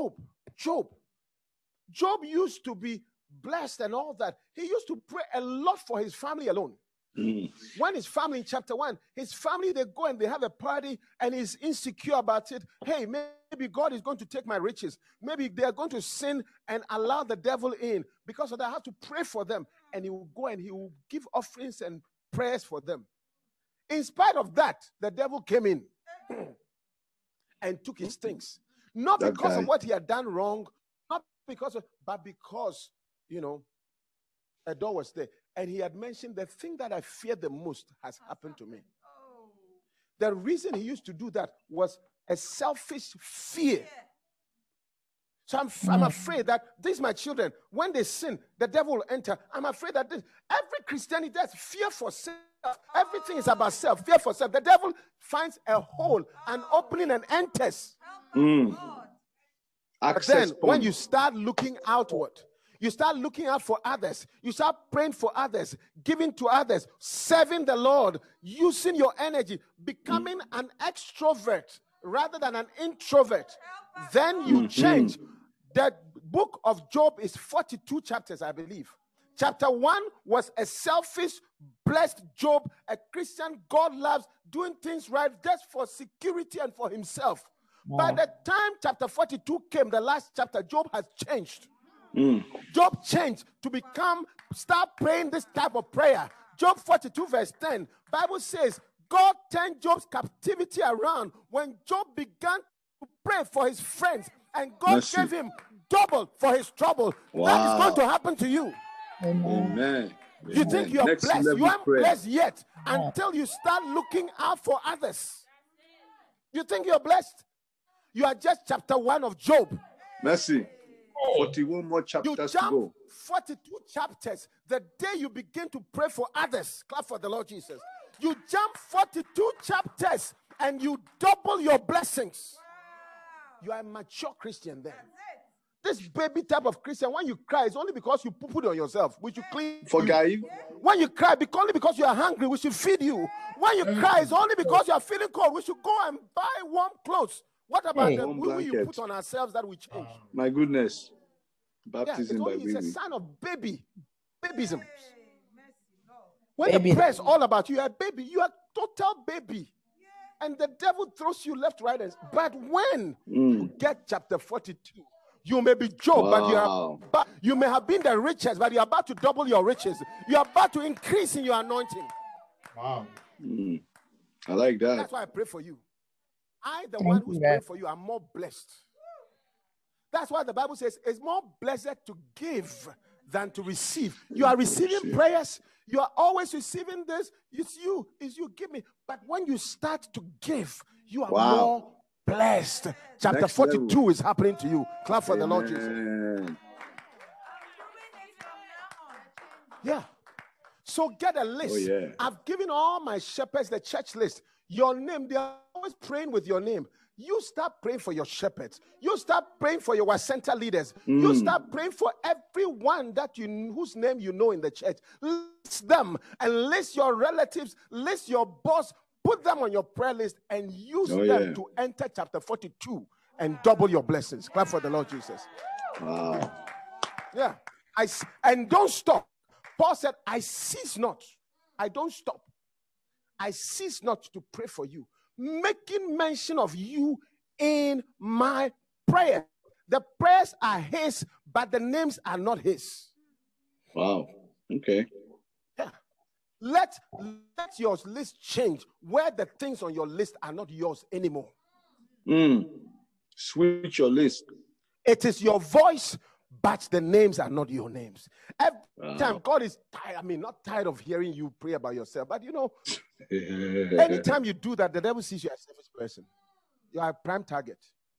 used to be blessed and all that. He used to pray a lot for his family alone. When his family, in chapter 1, his family, they go and they have a party and he's insecure about it. Hey, maybe God is going to take my riches. Maybe they are going to sin and allow the devil in. Because of that, I have to pray for them. And he will go and he will give offerings and prayers for them. In spite of that, the devil came in and took his things. Not That because guy. of what he had done wrong, not because of, but because, a door was there. And he had mentioned, the thing that I fear the most has happened to me. The reason he used to do that was a selfish fear. So I'm afraid that these my children, when they sin, the devil will enter. I'm afraid that every Christianity has fear for self. Everything is about self, fear for self. The devil finds a hole, an opening, and enters. But then when you start looking outward, you start looking out for others. You start praying for others, giving to others, serving the Lord, using your energy, becoming an extrovert rather than an introvert. Then you change. The book of Job is 42 chapters, I believe. Chapter 1 was a selfish, blessed Job, a Christian God loves, doing things right just for security and for himself. By the time chapter 42 came, the last chapter, Job has changed. Job changed to start praying this type of prayer. Job 42 verse 10, Bible says, God turned Job's captivity around when Job began to pray for his friends, and God gave him double for his trouble. That is going to happen to you. Amen. You think you are Next blessed. level You aren't prayer. blessed yet until you start looking out for others. You think you're blessed? You are just chapter 1 of Job. Mercy. 41 more You chapters to jump go. 42 chapters the day you begin to pray for others. Clap for the Lord Jesus. You jump 42 chapters and you double your blessings. You are a mature Christian then. This baby type of Christian, when you cry, it's only because you poo-pooed on yourself. We should clean you. Forgive. When you cry, only because you are hungry, we should feed you. When you cry, it's only because you are feeling cold. We should go and buy warm clothes. What about the Warm wee you blanket. put on ourselves that we change? My goodness. Yeah, Baptism by it's a baby. sign of babyism. When Baby. the prayer is all about you, you're a baby. You are total baby. And the devil throws you left, right, and but when you get chapter 42, you may be Job, but you may have been the richest, but you're about to double your riches. You're about to increase in your anointing. Wow. I like that. That's why I pray for you. I, the Thank one you, who's Dad. praying for you, am more blessed. That's why the Bible says it's more blessed to give than to receive. You are receiving prayers. You are always receiving this. It's you. Give me. But when you start to give, you are more blessed. Chapter Next 42 level. is happening to you. Clap for the Lord Jesus. Amen. Yeah. So get a list. Oh, yeah. I've given all my shepherds the church list. Your name, they are always praying with your name. You start praying for your shepherds. You start praying for your center leaders. You start praying for everyone that whose name you know in the church. List them and list your relatives, list your boss, put them on your prayer list and use them to enter chapter 42 and double your blessings. Clap for the Lord Jesus. Wow. Yeah. And don't stop. Paul said, I cease not. I don't stop. I cease not to pray for you, making mention of you in my prayer. The prayers are his, but the names are not his. Wow. Okay. Yeah. Let your list change where the things on your list are not yours anymore. Switch your list. It is your voice, but the names are not your names. Every time God is tired, I mean, not tired of hearing you pray about yourself, but you know, anytime you do that, the devil sees you as a selfish person. You are a prime target.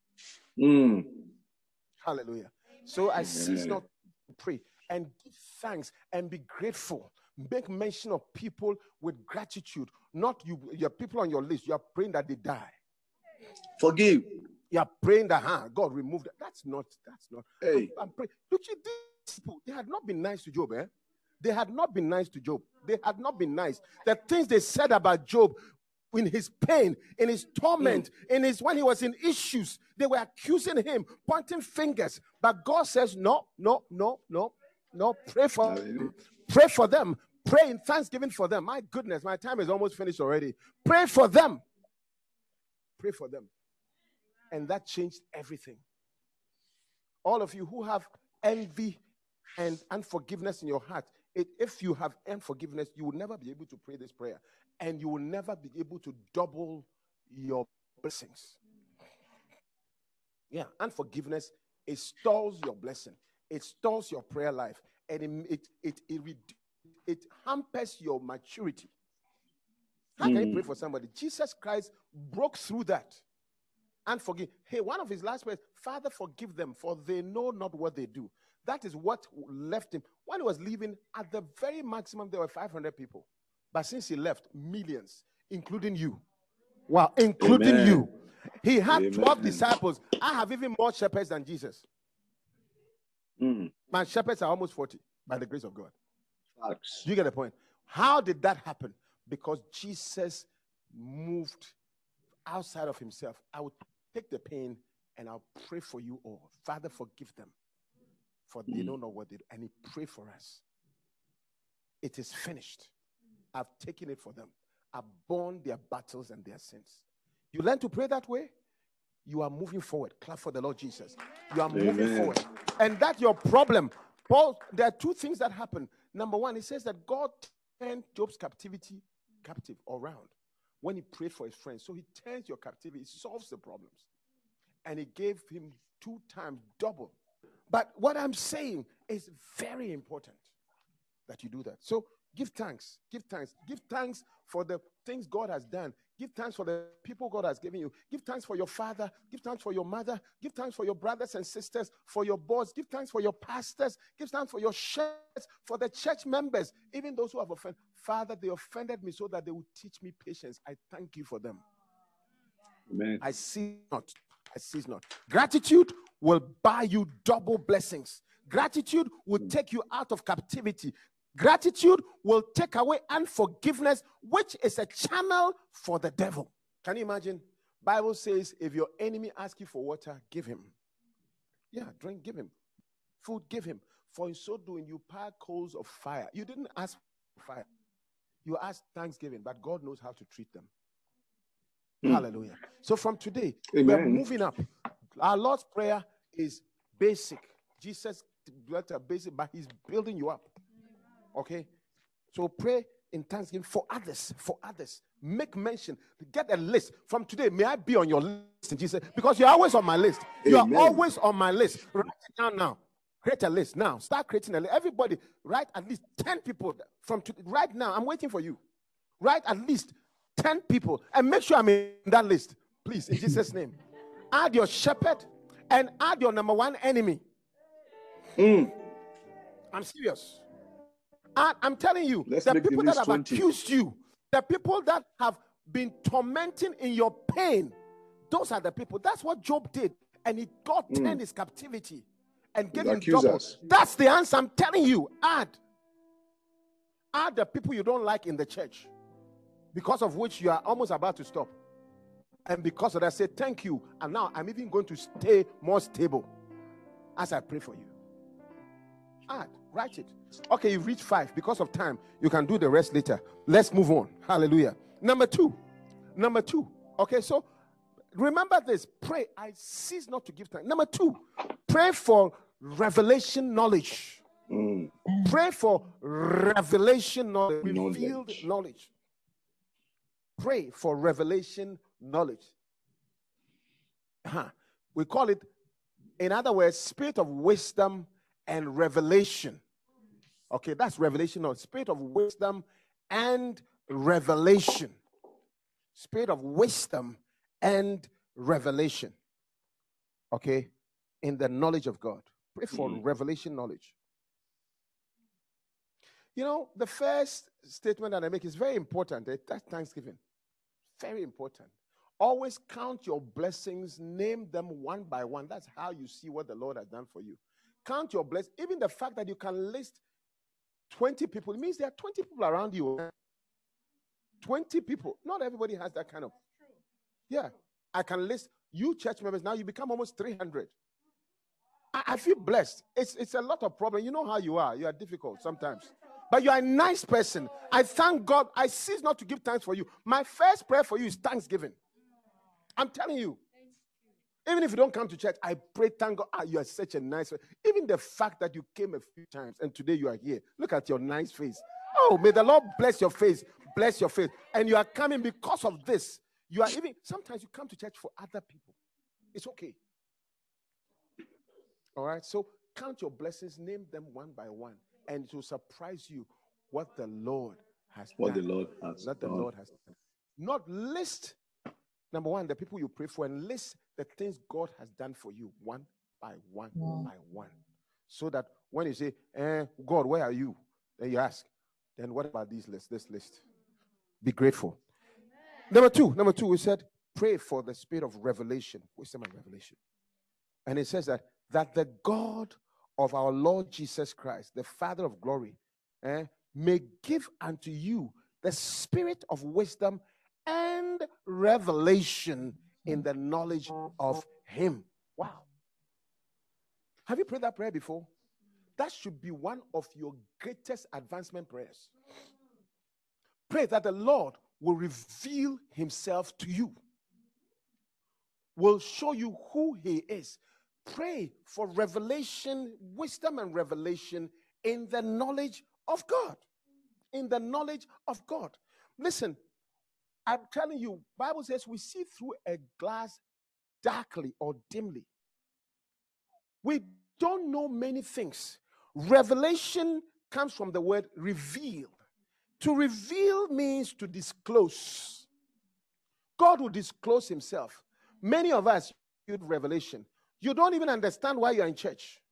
Hallelujah. So I cease not to pray and give thanks and be grateful. Make mention of people with gratitude. Not you, your people on your list. You are praying that they die. Forgive. You are praying that God removed that. That's not. Hey. I'm praying. Look at these people. They had not been nice to Job, eh? They had not been nice to Job. They had not been nice. The things they said about Job in his pain, in his torment, when he was in issues, they were accusing him, pointing fingers. But God says, no. Pray for them. Pray in thanksgiving for them. My goodness, my time is almost finished already. Pray for them. Pray for them. And that changed everything. All of you who have envy and unforgiveness in your heart, if you have unforgiveness, you will never be able to pray this prayer. And you will never be able to double your blessings. Yeah, unforgiveness, it stalls your blessing. It stalls your prayer life. And it hampers your maturity. How can you pray for somebody? Jesus Christ broke through that. And forgive. Hey, one of his last prayers, Father, forgive them, for they know not what they do. That is what left him. When he was leaving, at the very maximum, there were 500 people. But since he left, millions, including you. Wow, including you. He had 12 disciples. I have even more shepherds than Jesus. My shepherds are almost 40 by the grace of God. Facts. Do you get the point? How did that happen? Because Jesus moved outside of himself. I would take the pain and I'll pray for you all. Father, forgive them, for they don't know what they do. And he prayed for us. It is finished. I've taken it for them. I've borne their battles and their sins. You learn to pray that way, you are moving forward. Clap for the Lord Jesus. You are moving forward. And that's your problem. Paul, there are two things that happen. Number one, he says that God turned Job's captivity captive around when he prayed for his friends. So he turns your captivity, solves the problems. And he gave him 2 times double. But what I'm saying is very important that you do that. So give thanks. Give thanks. Give thanks for the things God has done. Give thanks for the people God has given you. Give thanks for your father. Give thanks for your mother. Give thanks for your brothers and sisters, for your boss. Give thanks for your pastors. Give thanks for your shepherds, for the church members, even those who have offended. Father, they offended me so that they would teach me patience. I thank you for them. Amen. I cease not. I cease not. Gratitude will buy you double blessings. Gratitude will take you out of captivity. Gratitude will take away unforgiveness, which is a channel for the devil. Can you imagine? Bible says, if your enemy asks you for water, give him. Yeah, drink, give him. Food, give him. For in so doing, you pile coals of fire. You didn't ask for fire. You asked thanksgiving, but God knows how to treat them. Hallelujah. So from today, we're moving up. Our Lord's Prayer is basic. Jesus dwelt a basic, but he's building you up. Okay? So pray in thanksgiving for others. For others. Make mention. Get a list. From today, may I be on your list in Jesus? Because you're always on my list. You are always on my list. Write it down now. Create a list now. Start creating a list. Everybody, write at least 10 people from today. Right now. I'm waiting for you. Write at least 10 people and make sure I'm in that list. Please, in Jesus' name. Add your shepherd and add your number one enemy. I'm serious. And I'm telling you, Let's the make the people that list have 20. accused you, the people that have been tormenting in your pain, those are the people. That's what Job did. And God turned his captivity and gave The him double. accusers. That's the answer. I'm telling you. Add the people you don't like in the church, because of which you are almost about to stop. And because of that, say thank you. And now I'm even going to stay more stable as I pray for you. Add, write it. Okay, you've reached 5. Because of time, you can do the rest later. Let's move on. Hallelujah. Number two. Okay, so remember this. Pray. I cease not to give thanks. Number 2, pray for revelation knowledge. Pray for revelation knowledge. Revealed knowledge. Pray for revelation knowledge. We call it, in other words, spirit of wisdom and revelation. Okay, that's revelation knowledge. Spirit of wisdom and revelation. Spirit of wisdom and revelation. Okay, in the knowledge of God. Pray for revelation knowledge. You know, the first statement that I make is very important. That's Thanksgiving. Very important. Always count your blessings, name them one by one. That's how you see what the Lord has done for you. Count your blessings. Even the fact that you can list 20 people, it means there are 20 people around you. 20 people. Not everybody has that kind of. Yeah. I can list you church members. Now you become almost 300. I feel blessed. It's a lot of problem. You know how you are. You are difficult sometimes. But you are a nice person. I thank God. I cease not to give thanks for you. My first prayer for you is thanksgiving. I'm telling you. Even if you don't come to church, I pray, thank God. You are such a nice person. Even the fact that you came a few times and today you are here. Look at your nice face. Oh, may the Lord bless your face. Bless your face. And you are coming because of this. You are even, sometimes you come to church for other people. It's okay. All right. So count your blessings, name them one by one. And it will surprise you what the Lord has done. What the Lord has Not the done. Lord has done. Not list, number one, the people you pray for, and list the things God has done for you one by one by one. So that when you say, God, where are you? Then you ask, then what about this list? Be grateful. Number two, we said, pray for the spirit of revelation, wisdom and revelation. And it says that the God of our Lord Jesus Christ, the Father of glory, may give unto you the spirit of wisdom and revelation in the knowledge of him. Wow. Have you prayed that prayer before? That should be one of your greatest advancement prayers. Pray that the Lord will reveal himself to you, will show you who he is. Pray for revelation, wisdom and revelation in the knowledge of God. In the knowledge of God. Listen, I'm telling you, Bible says we see through a glass darkly or dimly. We don't know many things. Revelation comes from the word reveal. To reveal means to disclose. God will disclose himself. Many of us use revelation. You don't even understand why you're in church.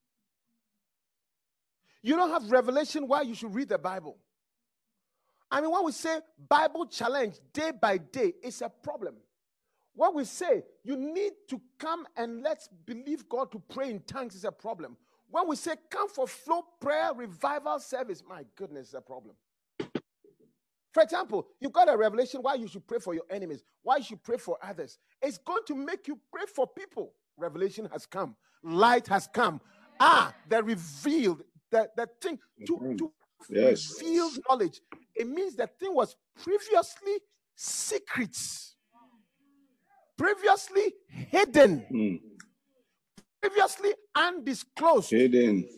You don't have revelation why you should read the Bible. I mean, when we say Bible challenge day by day, it's a problem. When we say you need to come and let's believe God to pray in tongues, is a problem. When we say come for flow prayer revival service, my goodness, it's a problem. For example, you've got a revelation why you should pray for your enemies, why you should pray for others. It's going to make you pray for people. Revelation has come. Light has come. The revealed, the thing to reveal knowledge. It means that thing was previously secret, previously hidden, previously undisclosed, Hidden.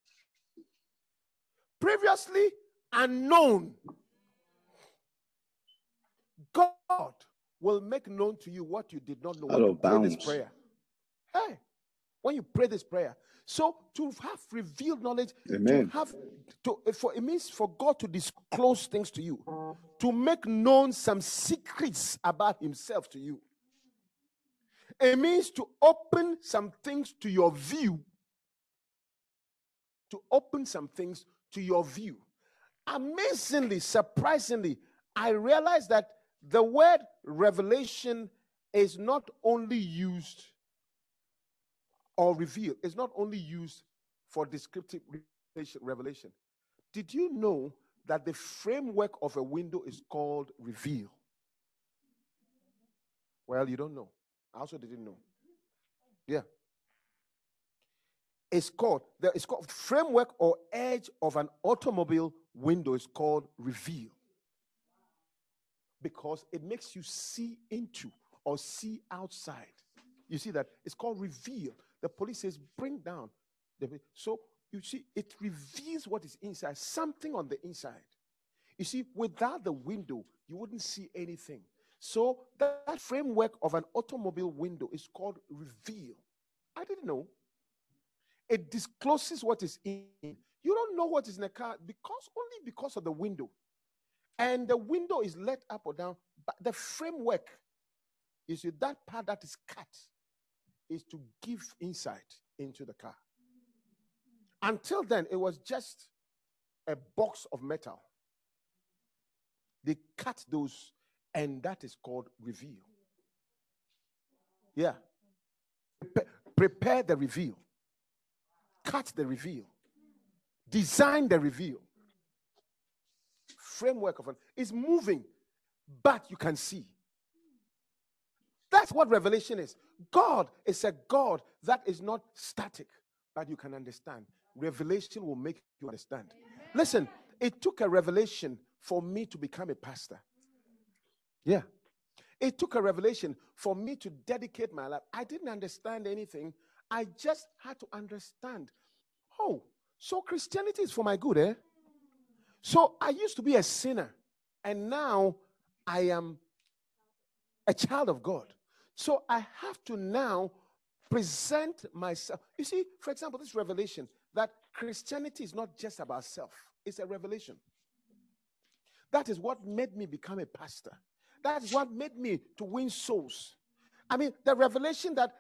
previously unknown. God will make known to you what you did not know when you pray this prayer. Hey, when you pray this prayer. So to have revealed knowledge, Amen. It means for God to disclose things to you, to make known some secrets about himself to you. It means to open some things to your view. To open some things to your view. amazingly, surprisingly, I realized that the word revelation is not only used or revealed, it's not only used for descriptive revelation. Did you know that the framework of a window is called reveal? Well, you don't know. I also didn't know. Yeah. It's called framework or edge of an automobile window is called reveal, because it makes you see into or see outside. You see that? It's called reveal. The police says, bring down. So you see, it reveals what is inside, something on the inside. You see, without the window, you wouldn't see anything. So that framework of an automobile window is called reveal. I didn't know. It discloses what is in. You don't know what is in a car only because of the window. And the window is let up or down, but the framework, you see, that part that is cut is to give insight into the car. Until then, it was just a box of metal. They cut those, and that is called reveal. Yeah. Prepare the reveal. Cut the reveal. Design the reveal. Framework of it is moving, but you can see. That's what revelation is. God is a God that is not static, but you can understand. Revelation will make you understand. Amen. Listen, it took a revelation for me to become a pastor. Yeah. It took a revelation for me to dedicate my life. I didn't understand anything. I just had to understand. Oh, so Christianity is for my good, eh? So I used to be a sinner, and now I am a child of God. So I have to now present myself. You see, for example, this revelation that Christianity is not just about self. It's a revelation. That is what made me become a pastor. That is what made me to win souls. I mean, the revelation that,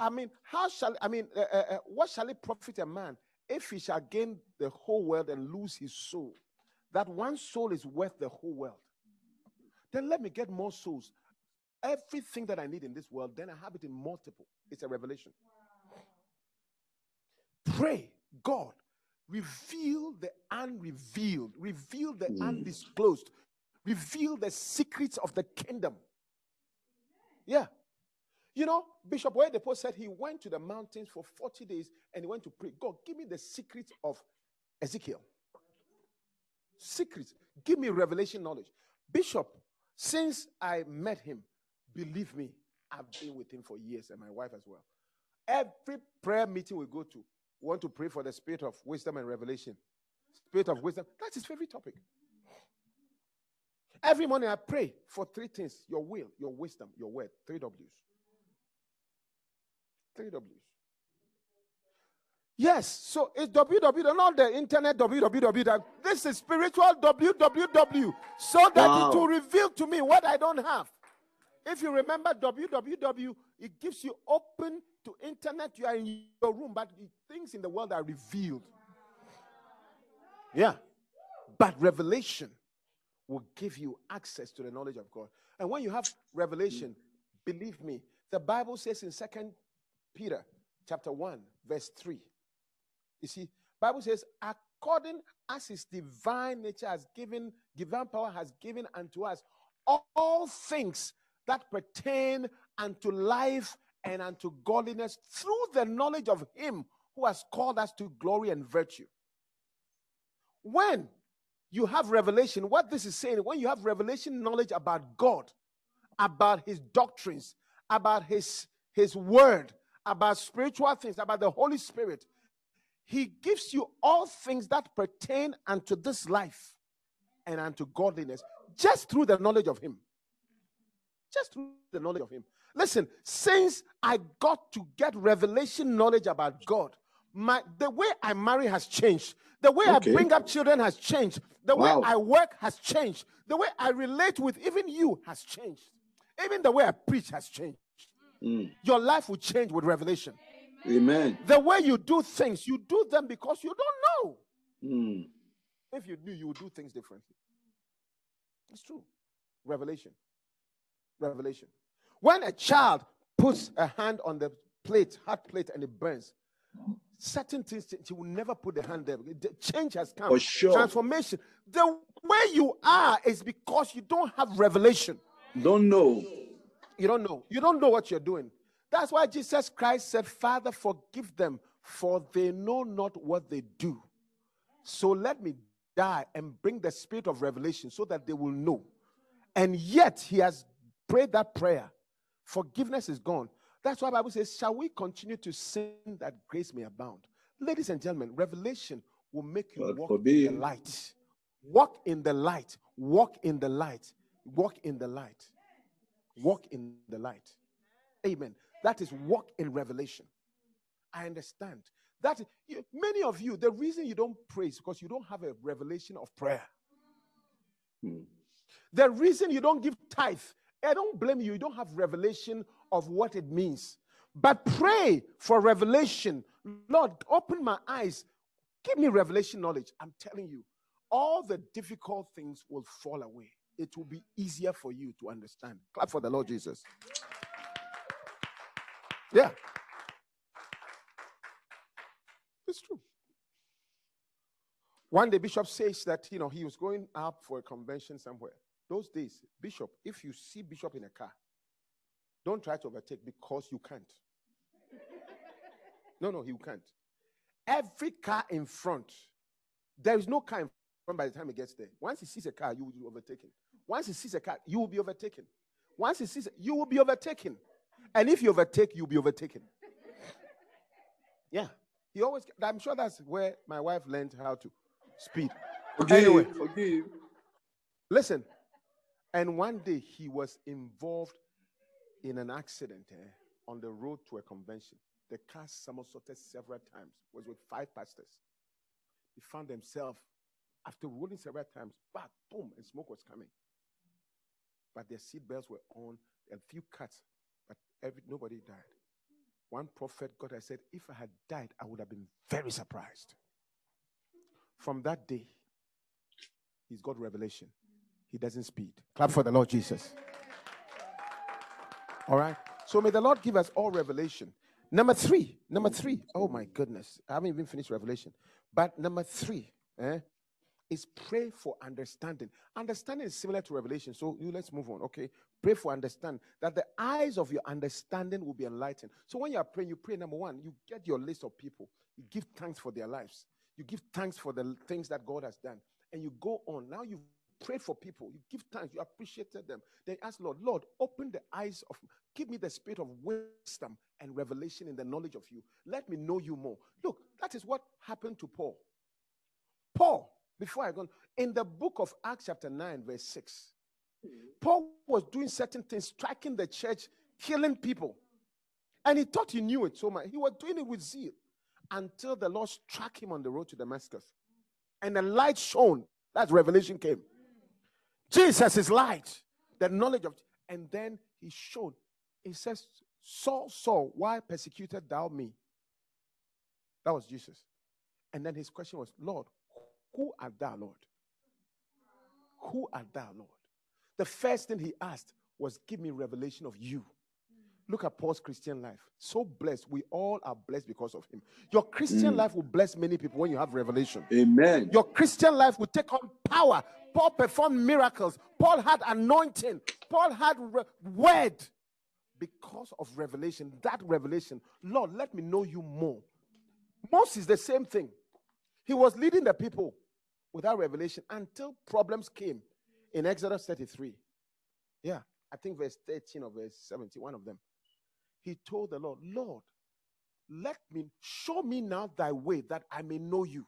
what shall it profit a man if he shall gain the whole world and lose his soul? That one soul is worth the whole world. Then let me get more souls. Everything that I need in this world, then I have it in multiple. It's a revelation. Pray, God, reveal the unrevealed, reveal the undisclosed, reveal the secrets of the kingdom. Yeah. You know, Bishop Oyedepo said he went to the mountains for 40 days and he went to pray. God, give me the secrets of Ezekiel. Secrets. Give me revelation knowledge. Bishop, since I met him, believe me, I've been with him for years, and my wife as well. Every prayer meeting we go to, we want to pray for the spirit of wisdom and revelation. Spirit of wisdom. That's his favorite topic. Every morning I pray for three things: your will, your wisdom, your word. 3 W's. 3 W's. Yes, so it's www, not the internet www. This is spiritual www, so that it will reveal to me what I don't have. If you remember www, it gives you open to internet. You are in your room, but things in the world are revealed. Yeah, but revelation will give you access to the knowledge of God. And when you have revelation, believe me, the Bible says in 2 Peter chapter 1, verse 3. You see, Bible says, according as his divine nature has given, divine power has given unto us all things that pertain unto life and unto godliness through the knowledge of him who has called us to glory and virtue. When you have revelation, what this is saying, when you have revelation knowledge about God, about his doctrines, about his word, about spiritual things, about the Holy Spirit, he gives you all things that pertain unto this life and unto godliness just through the knowledge of him. Just through the knowledge of him. Listen, since I got to get revelation knowledge about God, the way I marry has changed. The way I bring up children has changed. The way I work has changed. The way I relate with even you has changed. Even the way I preach has changed. Your life will change with revelation. Amen. The way you do things, you do them because you don't know. If you knew, you would do things differently. It's true. Revelation. Revelation. When a child puts a hand on the plate, hot plate, and it burns, certain things, she will never put the hand there. The change has come. For sure. Transformation. The way you are is because you don't have revelation. Don't know. You don't know. You don't know what you're doing. That's why Jesus Christ said, Father, forgive them, for they know not what they do. So let me die and bring the spirit of revelation so that they will know. And yet he has prayed that prayer. Forgiveness is gone. That's why the Bible says, shall we continue to sin that grace may abound? Ladies and gentlemen, revelation will make you walk in the light. Walk in the light. Walk in the light. Walk in the light. Walk in the light. Amen. That is walk in revelation. I understand. That many of you, the reason you don't pray is because you don't have a revelation of prayer. The reason you don't give tithe, I don't blame you. You don't have revelation of what it means. But pray for revelation. Lord, open my eyes. Give me revelation knowledge. I'm telling you, all the difficult things will fall away. It will be easier for you to understand. Clap for the Lord Jesus. Yeah. It's true. One day, Bishop says that, he was going up for a convention somewhere. Those days, Bishop, if you see Bishop in a car, don't try to overtake because you can't. No, you can't. Every car in front, there is no car in front by the time he gets there. Once he sees a car, you will be overtaken. Once he sees a car, you will be overtaken. Once he sees it, you will be overtaken. And if you overtake, you'll be overtaken. Yeah. He always, I'm sure that's where my wife learned how to speed. Forgive. Listen. And one day he was involved in an accident on the road to a convention. The car somersaulted several times. Was with 5 pastors. He found himself, after rolling several times, back, boom, and smoke was coming. But their seatbelts were on, a few cuts, but nobody died. One prophet God had said, if I had died, I would have been very surprised. From that day, he's got revelation. He doesn't speed. Clap for the Lord Jesus. All right. So may the Lord give us all revelation. Number three. Oh my goodness. I haven't even finished revelation. But number 3 is pray for understanding. Understanding is similar to revelation. So let's move on. Okay. Pray for understanding. That the eyes of your understanding will be enlightened. So when you are praying, you pray, number 1, you get your list of people. You give thanks for their lives. You give thanks for the things that God has done. And you go on. Now you pray for people. You give thanks. You appreciated them. Then ask Lord, open the eyes of, give me the spirit of wisdom and revelation in the knowledge of you. Let me know you more. Look, that is what happened to Paul. Paul, before I go, in the book of Acts chapter 9, verse 6, Paul was doing certain things, striking the church, killing people. And he thought he knew it so much. He was doing it with zeal until the Lord struck him on the road to Damascus. And the light shone. That's revelation came. Jesus is light, the knowledge of, and then he showed. He says, Saul, Saul, why persecuted thou me? That was Jesus. And then his question was, Lord, who art thou, Lord? Who art thou, Lord? The first thing he asked was, give me revelation of you. Look at Paul's Christian life. So blessed. We all are blessed because of him. Your Christian life will bless many people when you have revelation. Amen. Your Christian life will take on power. Paul performed miracles. Paul had anointing. Paul had word because of revelation. That revelation. Lord, let me know you more. Moses, the same thing. He was leading the people without revelation until problems came in Exodus 33. Yeah, I think verse 13 or verse 17, one of them. He told the Lord, Lord, show me now thy way that I may know you.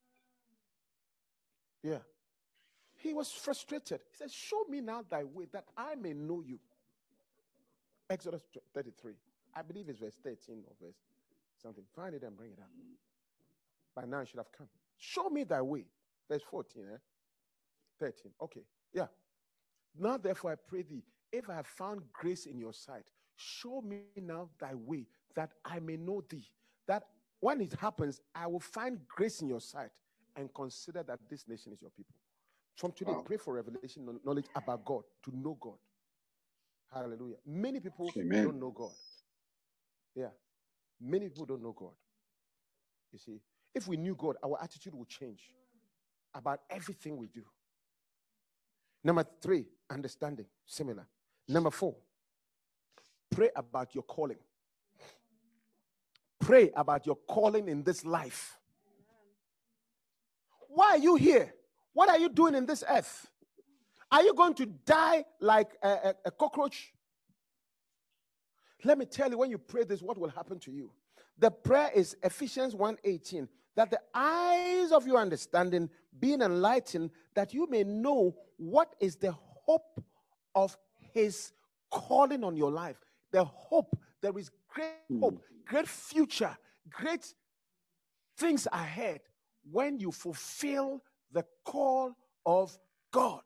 Yeah. He was frustrated. He said, show me now thy way that I may know you. Exodus 33. I believe it's verse 13 or verse something. Find it and bring it up. By now it should have come. Show me thy way. Verse 14, 13. Okay. Yeah. Now therefore I pray thee, if I have found grace in your sight, show me now thy way that I may know thee. That when it happens, I will find grace in your sight and consider that this nation is your people. From today, Wow. pray for revelation knowledge about God, to know God. Hallelujah. Many people Amen. don't know God. Yeah. Many people don't know God. You see, if we knew God, our attitude would change about everything we do. Number 3, understanding, similar. Number 4, pray about your calling. Pray about your calling in this life. Why are you here? What are you doing in this earth? Are you going to die like a cockroach? Let me tell you, when you pray this, what will happen to you? The prayer is Ephesians 1:18, that the eyes of your understanding being enlightened, that you may know what is the hope of his calling on your life. The hope, there is great hope, great future, great things ahead when you fulfill the call of God.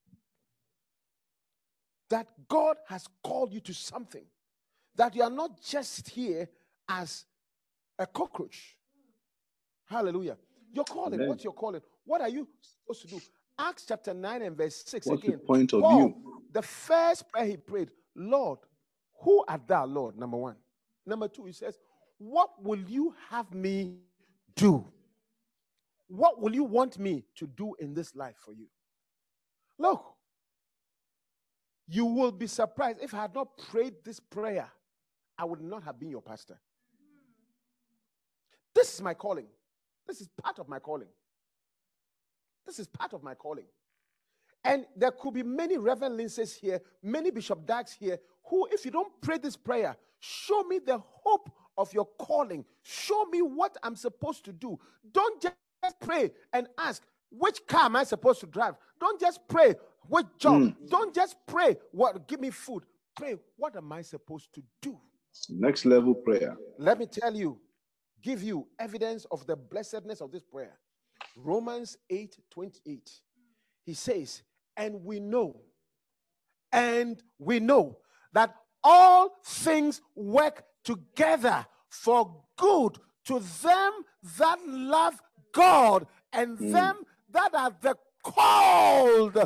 That God has called you to something. That you are not just here as a cockroach. Hallelujah. Your calling. Amen. What's your calling? What are you supposed to do? Acts chapter 9 and verse 6 What's again. the point of Paul, view? the first prayer he prayed, Lord, who art thou, Lord? Number 1. Number 2, he says, what will you have me do? What will you want me to do in this life for you? Look, you will be surprised. If I had not prayed this prayer, I would not have been your pastor. This is my calling. This is part of my calling. This is part of my calling. And there could be many Reverend Lindsay's here, many Bishop Dags here, who, if you don't pray this prayer, show me the hope of your calling. Show me what I'm supposed to do. Don't just pray and ask, which car am I supposed to drive? Don't just pray, which job? Don't just pray, what, give me food. Pray, what am I supposed to do? Next level prayer. Let me tell you, give you evidence of the blessedness of this prayer. Romans 8:28. He says, and we know that all things work together for good to them that love God and them that are the called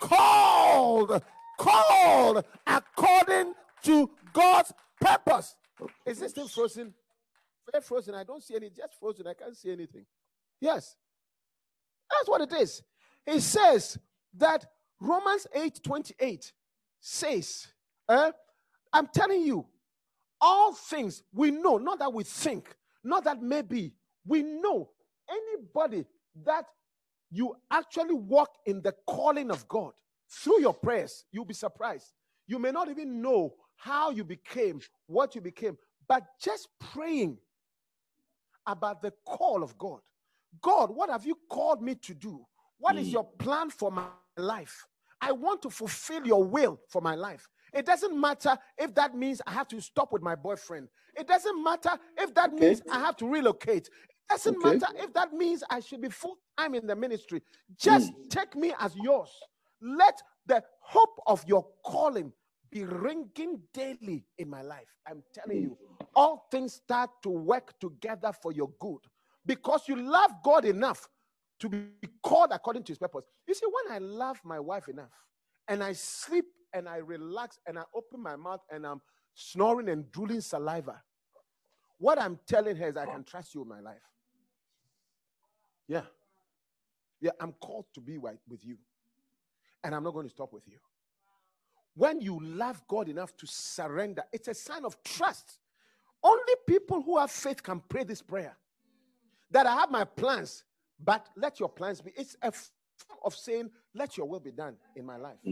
according to God's purpose. Is this thing frozen? Very frozen. I don't see any, just frozen. I can't see anything. Yes. That's what it is. He says that Romans 8:28 says, I'm telling you, all things we know, not that we think, not that maybe, we know. Anybody that you actually walk in the calling of God through your prayers, you'll be surprised. You may not even know how you became what you became, but just praying about the call of God. God, what have you called me to do? What is your plan for my life? I want to fulfill your will for my life. It doesn't matter if that means I have to stop with my boyfriend. It doesn't matter if that means I have to relocate. It doesn't matter if that means I should be full-time in the ministry. Just take me as yours. Let the hope of your calling be ringing daily in my life. I'm telling you, all things start to work together for your good because you love God enough to be called according to his purpose. You see, when I love my wife enough and I sleep and I relax and I open my mouth and I'm snoring and drooling saliva, what I'm telling her is I can trust you with my life. Yeah. Yeah, I'm called to be with you. And I'm not going to stop with you. When you love God enough to surrender, it's a sign of trust. Only people who have faith can pray this prayer. That I have my plans, but let your plans be. It's a form of saying, let your will be done in my life.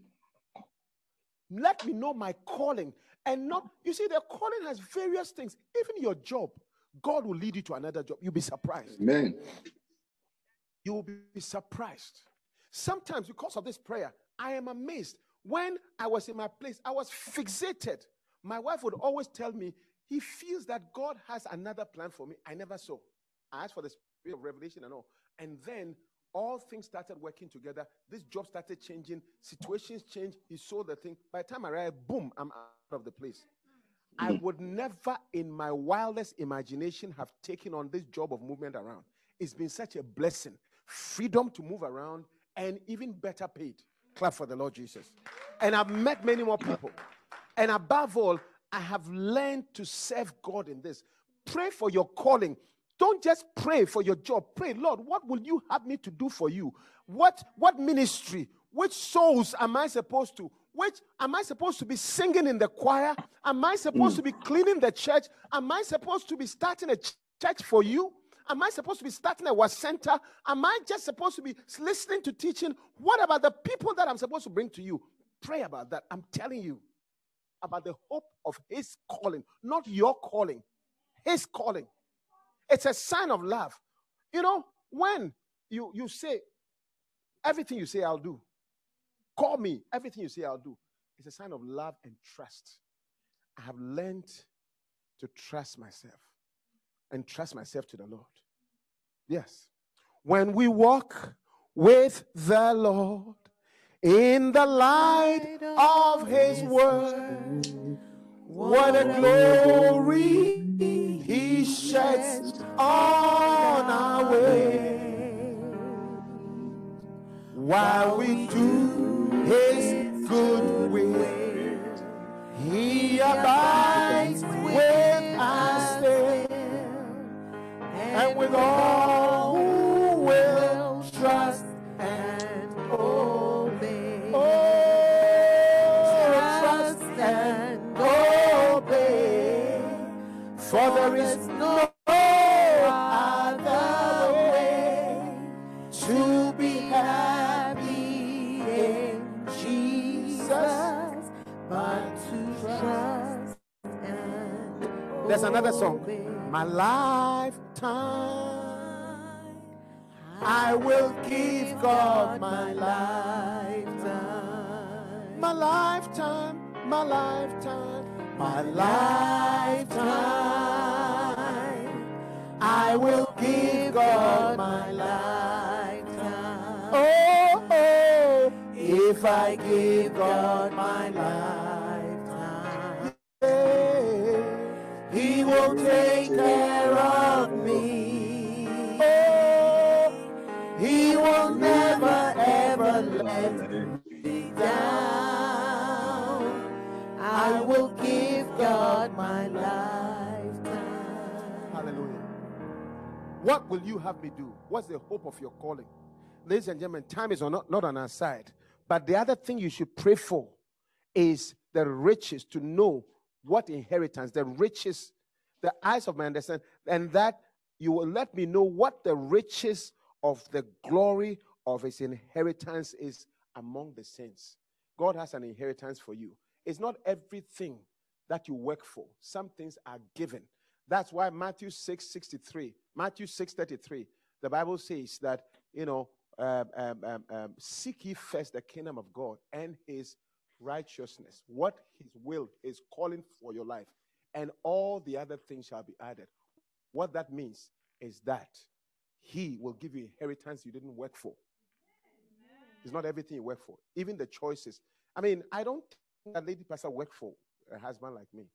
Let me know my calling. And not, you see, the calling has various things. Even your job, God will lead you to another job. You'll be surprised. Amen. You will be surprised. Sometimes because of this prayer, I am amazed. When I was in my place, I was fixated. My wife would always tell me, he feels that God has another plan for me. I never saw. I asked for the spirit of revelation and all. And then all things started working together. This job started changing. Situations changed. He saw the thing. By the time I arrived, boom, I'm out of the place. I would never in my wildest imagination have taken on this job of movement around. It's been such a blessing. freedom to move around, and even better paid. Clap for the Lord Jesus. And I've met many more people. And above all, I have learned to serve God in this. Pray for your calling. Don't just pray for your job. Pray, Lord, what will you have me to do for you? What ministry? Which souls am I supposed to? Am I supposed to be singing in the choir? Am I supposed to be cleaning the church? Am I supposed to be starting a church for you? Am I supposed to be starting a work center? Am I just supposed to be listening to teaching? What about the people that I'm supposed to bring to you? Pray about that. I'm telling you about the hope of his calling, not your calling, his calling. It's a sign of love. You know, when you say, everything you say, I'll do. Call me, everything you say, I'll do. It's a sign of love and trust. I have learned to trust myself and trust myself to the Lord. Yes. When we walk with the Lord in the light of his word, what a glory he sheds on our way. While we do his good will, he abides with us there, and with all who will trust and obey. Oh, trust and obey, for there is no other way to be happy in Jesus but to trust and obey. There's another song. My lifetime, I will give God my lifetime. My lifetime, my lifetime, my lifetime, I will give God my lifetime. Oh, oh, if I give God my lifetime, he will take care of me. Oh, he will never ever let me down. I will give God my lifetime. Hallelujah. What will you have me do? What's the hope of your calling? Ladies and gentlemen, time is not on our side. But the other thing you should pray for is the riches, to know what inheritance, the riches, the eyes of my understanding, and that you will let me know what the riches of the glory of his inheritance is among the saints. God has an inheritance for you. It's not everything that you work for. Some things are given. That's why Matthew 6:33, the Bible says that, seek ye first the kingdom of God and his righteousness, what his will is calling for your life, and all the other things shall be added. What that means is that he will give you inheritance you didn't work for. It's not everything you work for. Even the choices. I mean, I don't think that lady pastor work for a husband like me.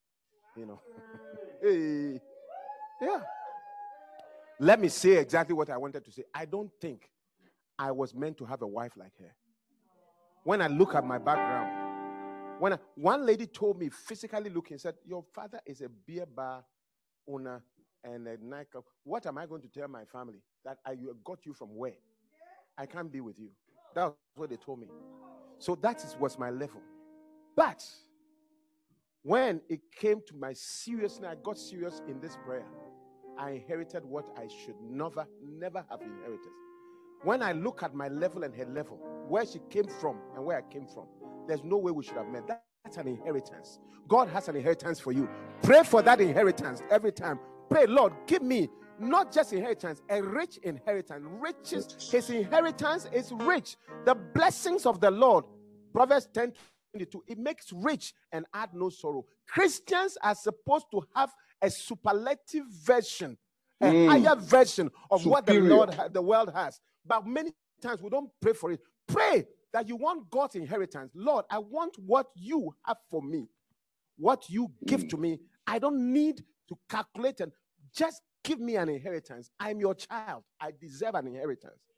Hey. Yeah. Let me say exactly what I wanted to say. I don't think I was meant to have a wife like her. When I look at my background, one lady told me, physically looking, said, your father is a beer bar owner and a nightclub. What am I going to tell my family? That I got you from where? I can't be with you. That's what they told me. So that was my level. But when it came to my seriousness, I got serious in this prayer. I inherited what I should never have inherited. When I look at my level and her level, where she came from and where I came from, there's no way we should have met. That's an inheritance. God has an inheritance for you. Pray for that inheritance every time. Pray, Lord, give me not just inheritance, a rich inheritance. Riches, his inheritance is rich. The blessings of the Lord, Proverbs 10:22, it makes rich and add no sorrow. Christians are supposed to have a superlative version, a higher version of what the world has. But many times we don't pray for it. Pray that you want God's inheritance. Lord, I want what you have for me, what you give to me. I don't need to calculate, and just give me an inheritance. I'm your child. I deserve an inheritance.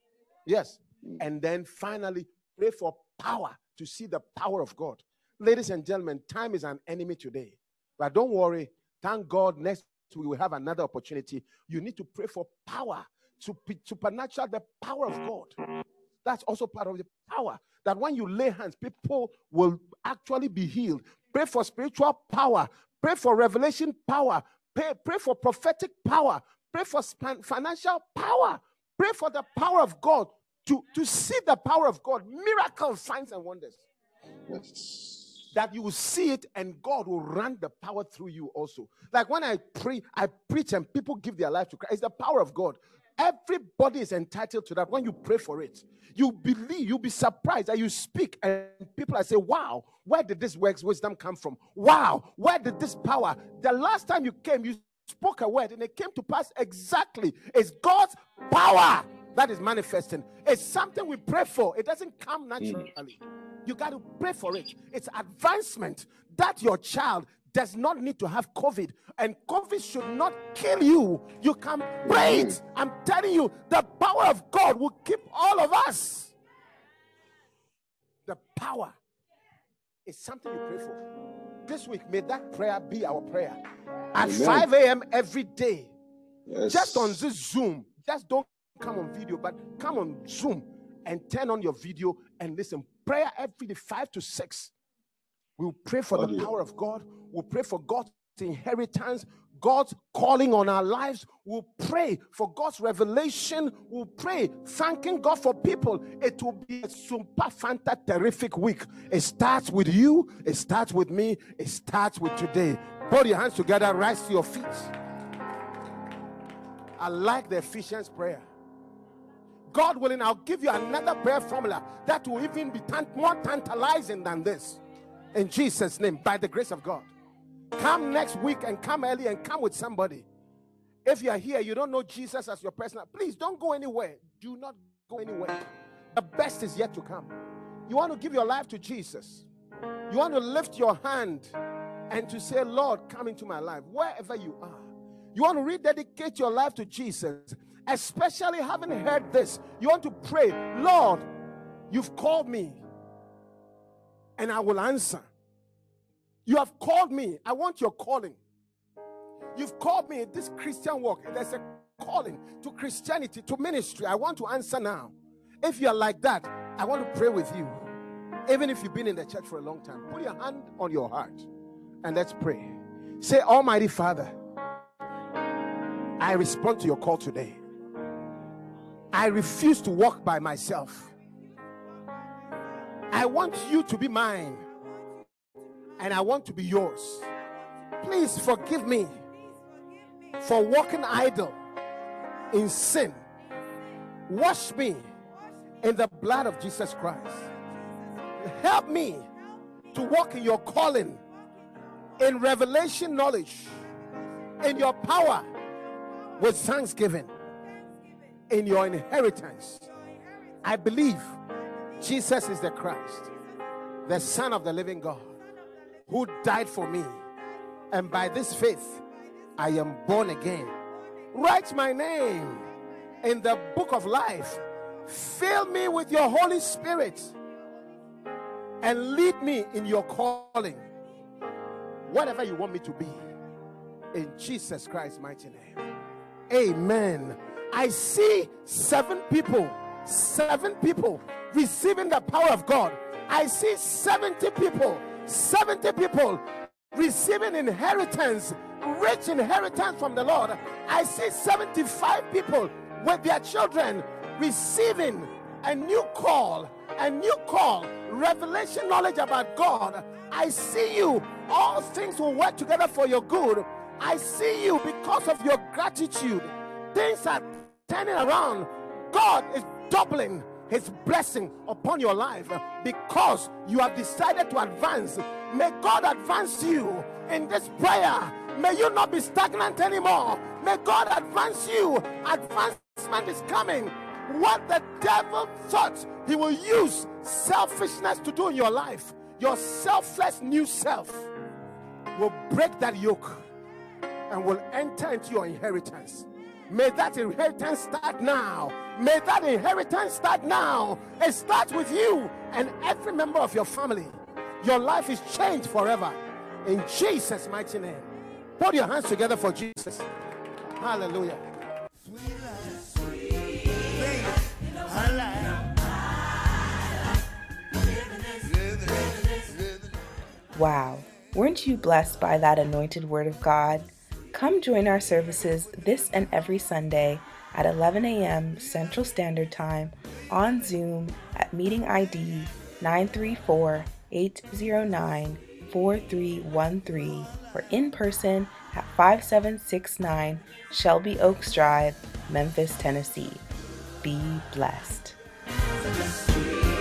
Yes. And then finally, pray for power to see the power of God. Ladies and gentlemen, time is an enemy today. But don't worry. Thank God next week we will have another opportunity. You need to pray for power, supernatural, the power of God. That's also part of the power. That when you lay hands, people will actually be healed. Pray for spiritual power. Pray for revelation power. Pray for prophetic power. Pray for financial power. Pray for the power of God. To see the power of God. Miracles, signs, and wonders. Yes. That you will see it and God will run the power through you also. Like when I preach and people give their life to Christ. It's the power of God. Everybody is entitled to that. When you pray for it, you believe, you'll be surprised that you speak and people are saying, wow, where did this wisdom come from? Wow, where did this power? The last time you came, you spoke a word and it came to pass exactly. It's God's power that is manifesting. It's something we pray for. It doesn't come naturally. You got to pray for it. It's advancement that your child does not need to have COVID, and COVID should not kill you. You can pray it. I'm telling you, the power of God will keep all of us. The power is something you pray for. This week, may that prayer be our prayer. At 5 a.m. every day. Yes. Just on this Zoom. Just don't come on video, but come on Zoom and turn on your video and listen. Prayer every day, 5 to 6. We'll pray for the power of God. We'll pray for God's inheritance, God's calling on our lives. We'll pray for God's revelation. We'll pray, thanking God for people. It will be a super fanta terrific week. It starts with you. It starts with me. It starts with today. Put your hands together. Rise to your feet. I like the Ephesians prayer. God willing, I'll give you another prayer formula that will even be more tantalizing than this. In Jesus' name, by the grace of God. Come next week and come early and come with somebody. If you are here, you don't know Jesus as your personal, please don't go anywhere. Do not go anywhere. The best is yet to come. You want to give your life to Jesus. You want to lift your hand and to say, Lord, come into my life, wherever you are. You want to rededicate your life to Jesus, especially having heard this. You want to pray, Lord, you've called me and I will answer. You have called me. I want your calling. You've called me in this Christian walk. There's a calling to Christianity, to ministry. I want to answer now. If you're like that, I want to pray with you. Even if you've been in the church for a long time, put your hand on your heart and let's pray. Say, Almighty Father, I respond to your call today. I refuse to walk by myself. I want you to be mine. And I want to be yours. Please forgive me for walking idle in sin. Wash me in the blood of Jesus Christ. Help me to walk in your calling, in revelation knowledge, in your power, with thanksgiving, in your inheritance. I believe Jesus is the Christ, the Son of the living God, who died for me, and by this faith I am born again. Write my name in the book of life. Fill me with your Holy Spirit and lead me in your calling, whatever you want me to be, in Jesus Christ's mighty name. Amen. I see 7 people receiving the power of God. I see 70 people receiving inheritance, rich inheritance from the Lord. I see 75 people with their children receiving a new call, revelation knowledge about God. I see you. All things will work together for your good. I see you because of your gratitude. Things are turning around. God is doubling his blessing upon your life because you have decided to advance. May God advance you in this prayer. May you not be stagnant anymore. May God advance you. Advancement is coming. What the devil thought he will use selfishness to do in your life, your selfless new self will break that yoke and will enter into your inheritance. May that inheritance start now. May that inheritance start now. It starts with you and every member of your family. Your life is changed forever. In Jesus' mighty name. Put your hands together for Jesus. Hallelujah. Wow, weren't you blessed by that anointed word of God? Come join our services this and every Sunday at 11 a.m. Central Standard Time on Zoom at meeting ID 934-809-4313 or in person at 5769 Shelby Oaks Drive, Memphis, Tennessee. Be blessed.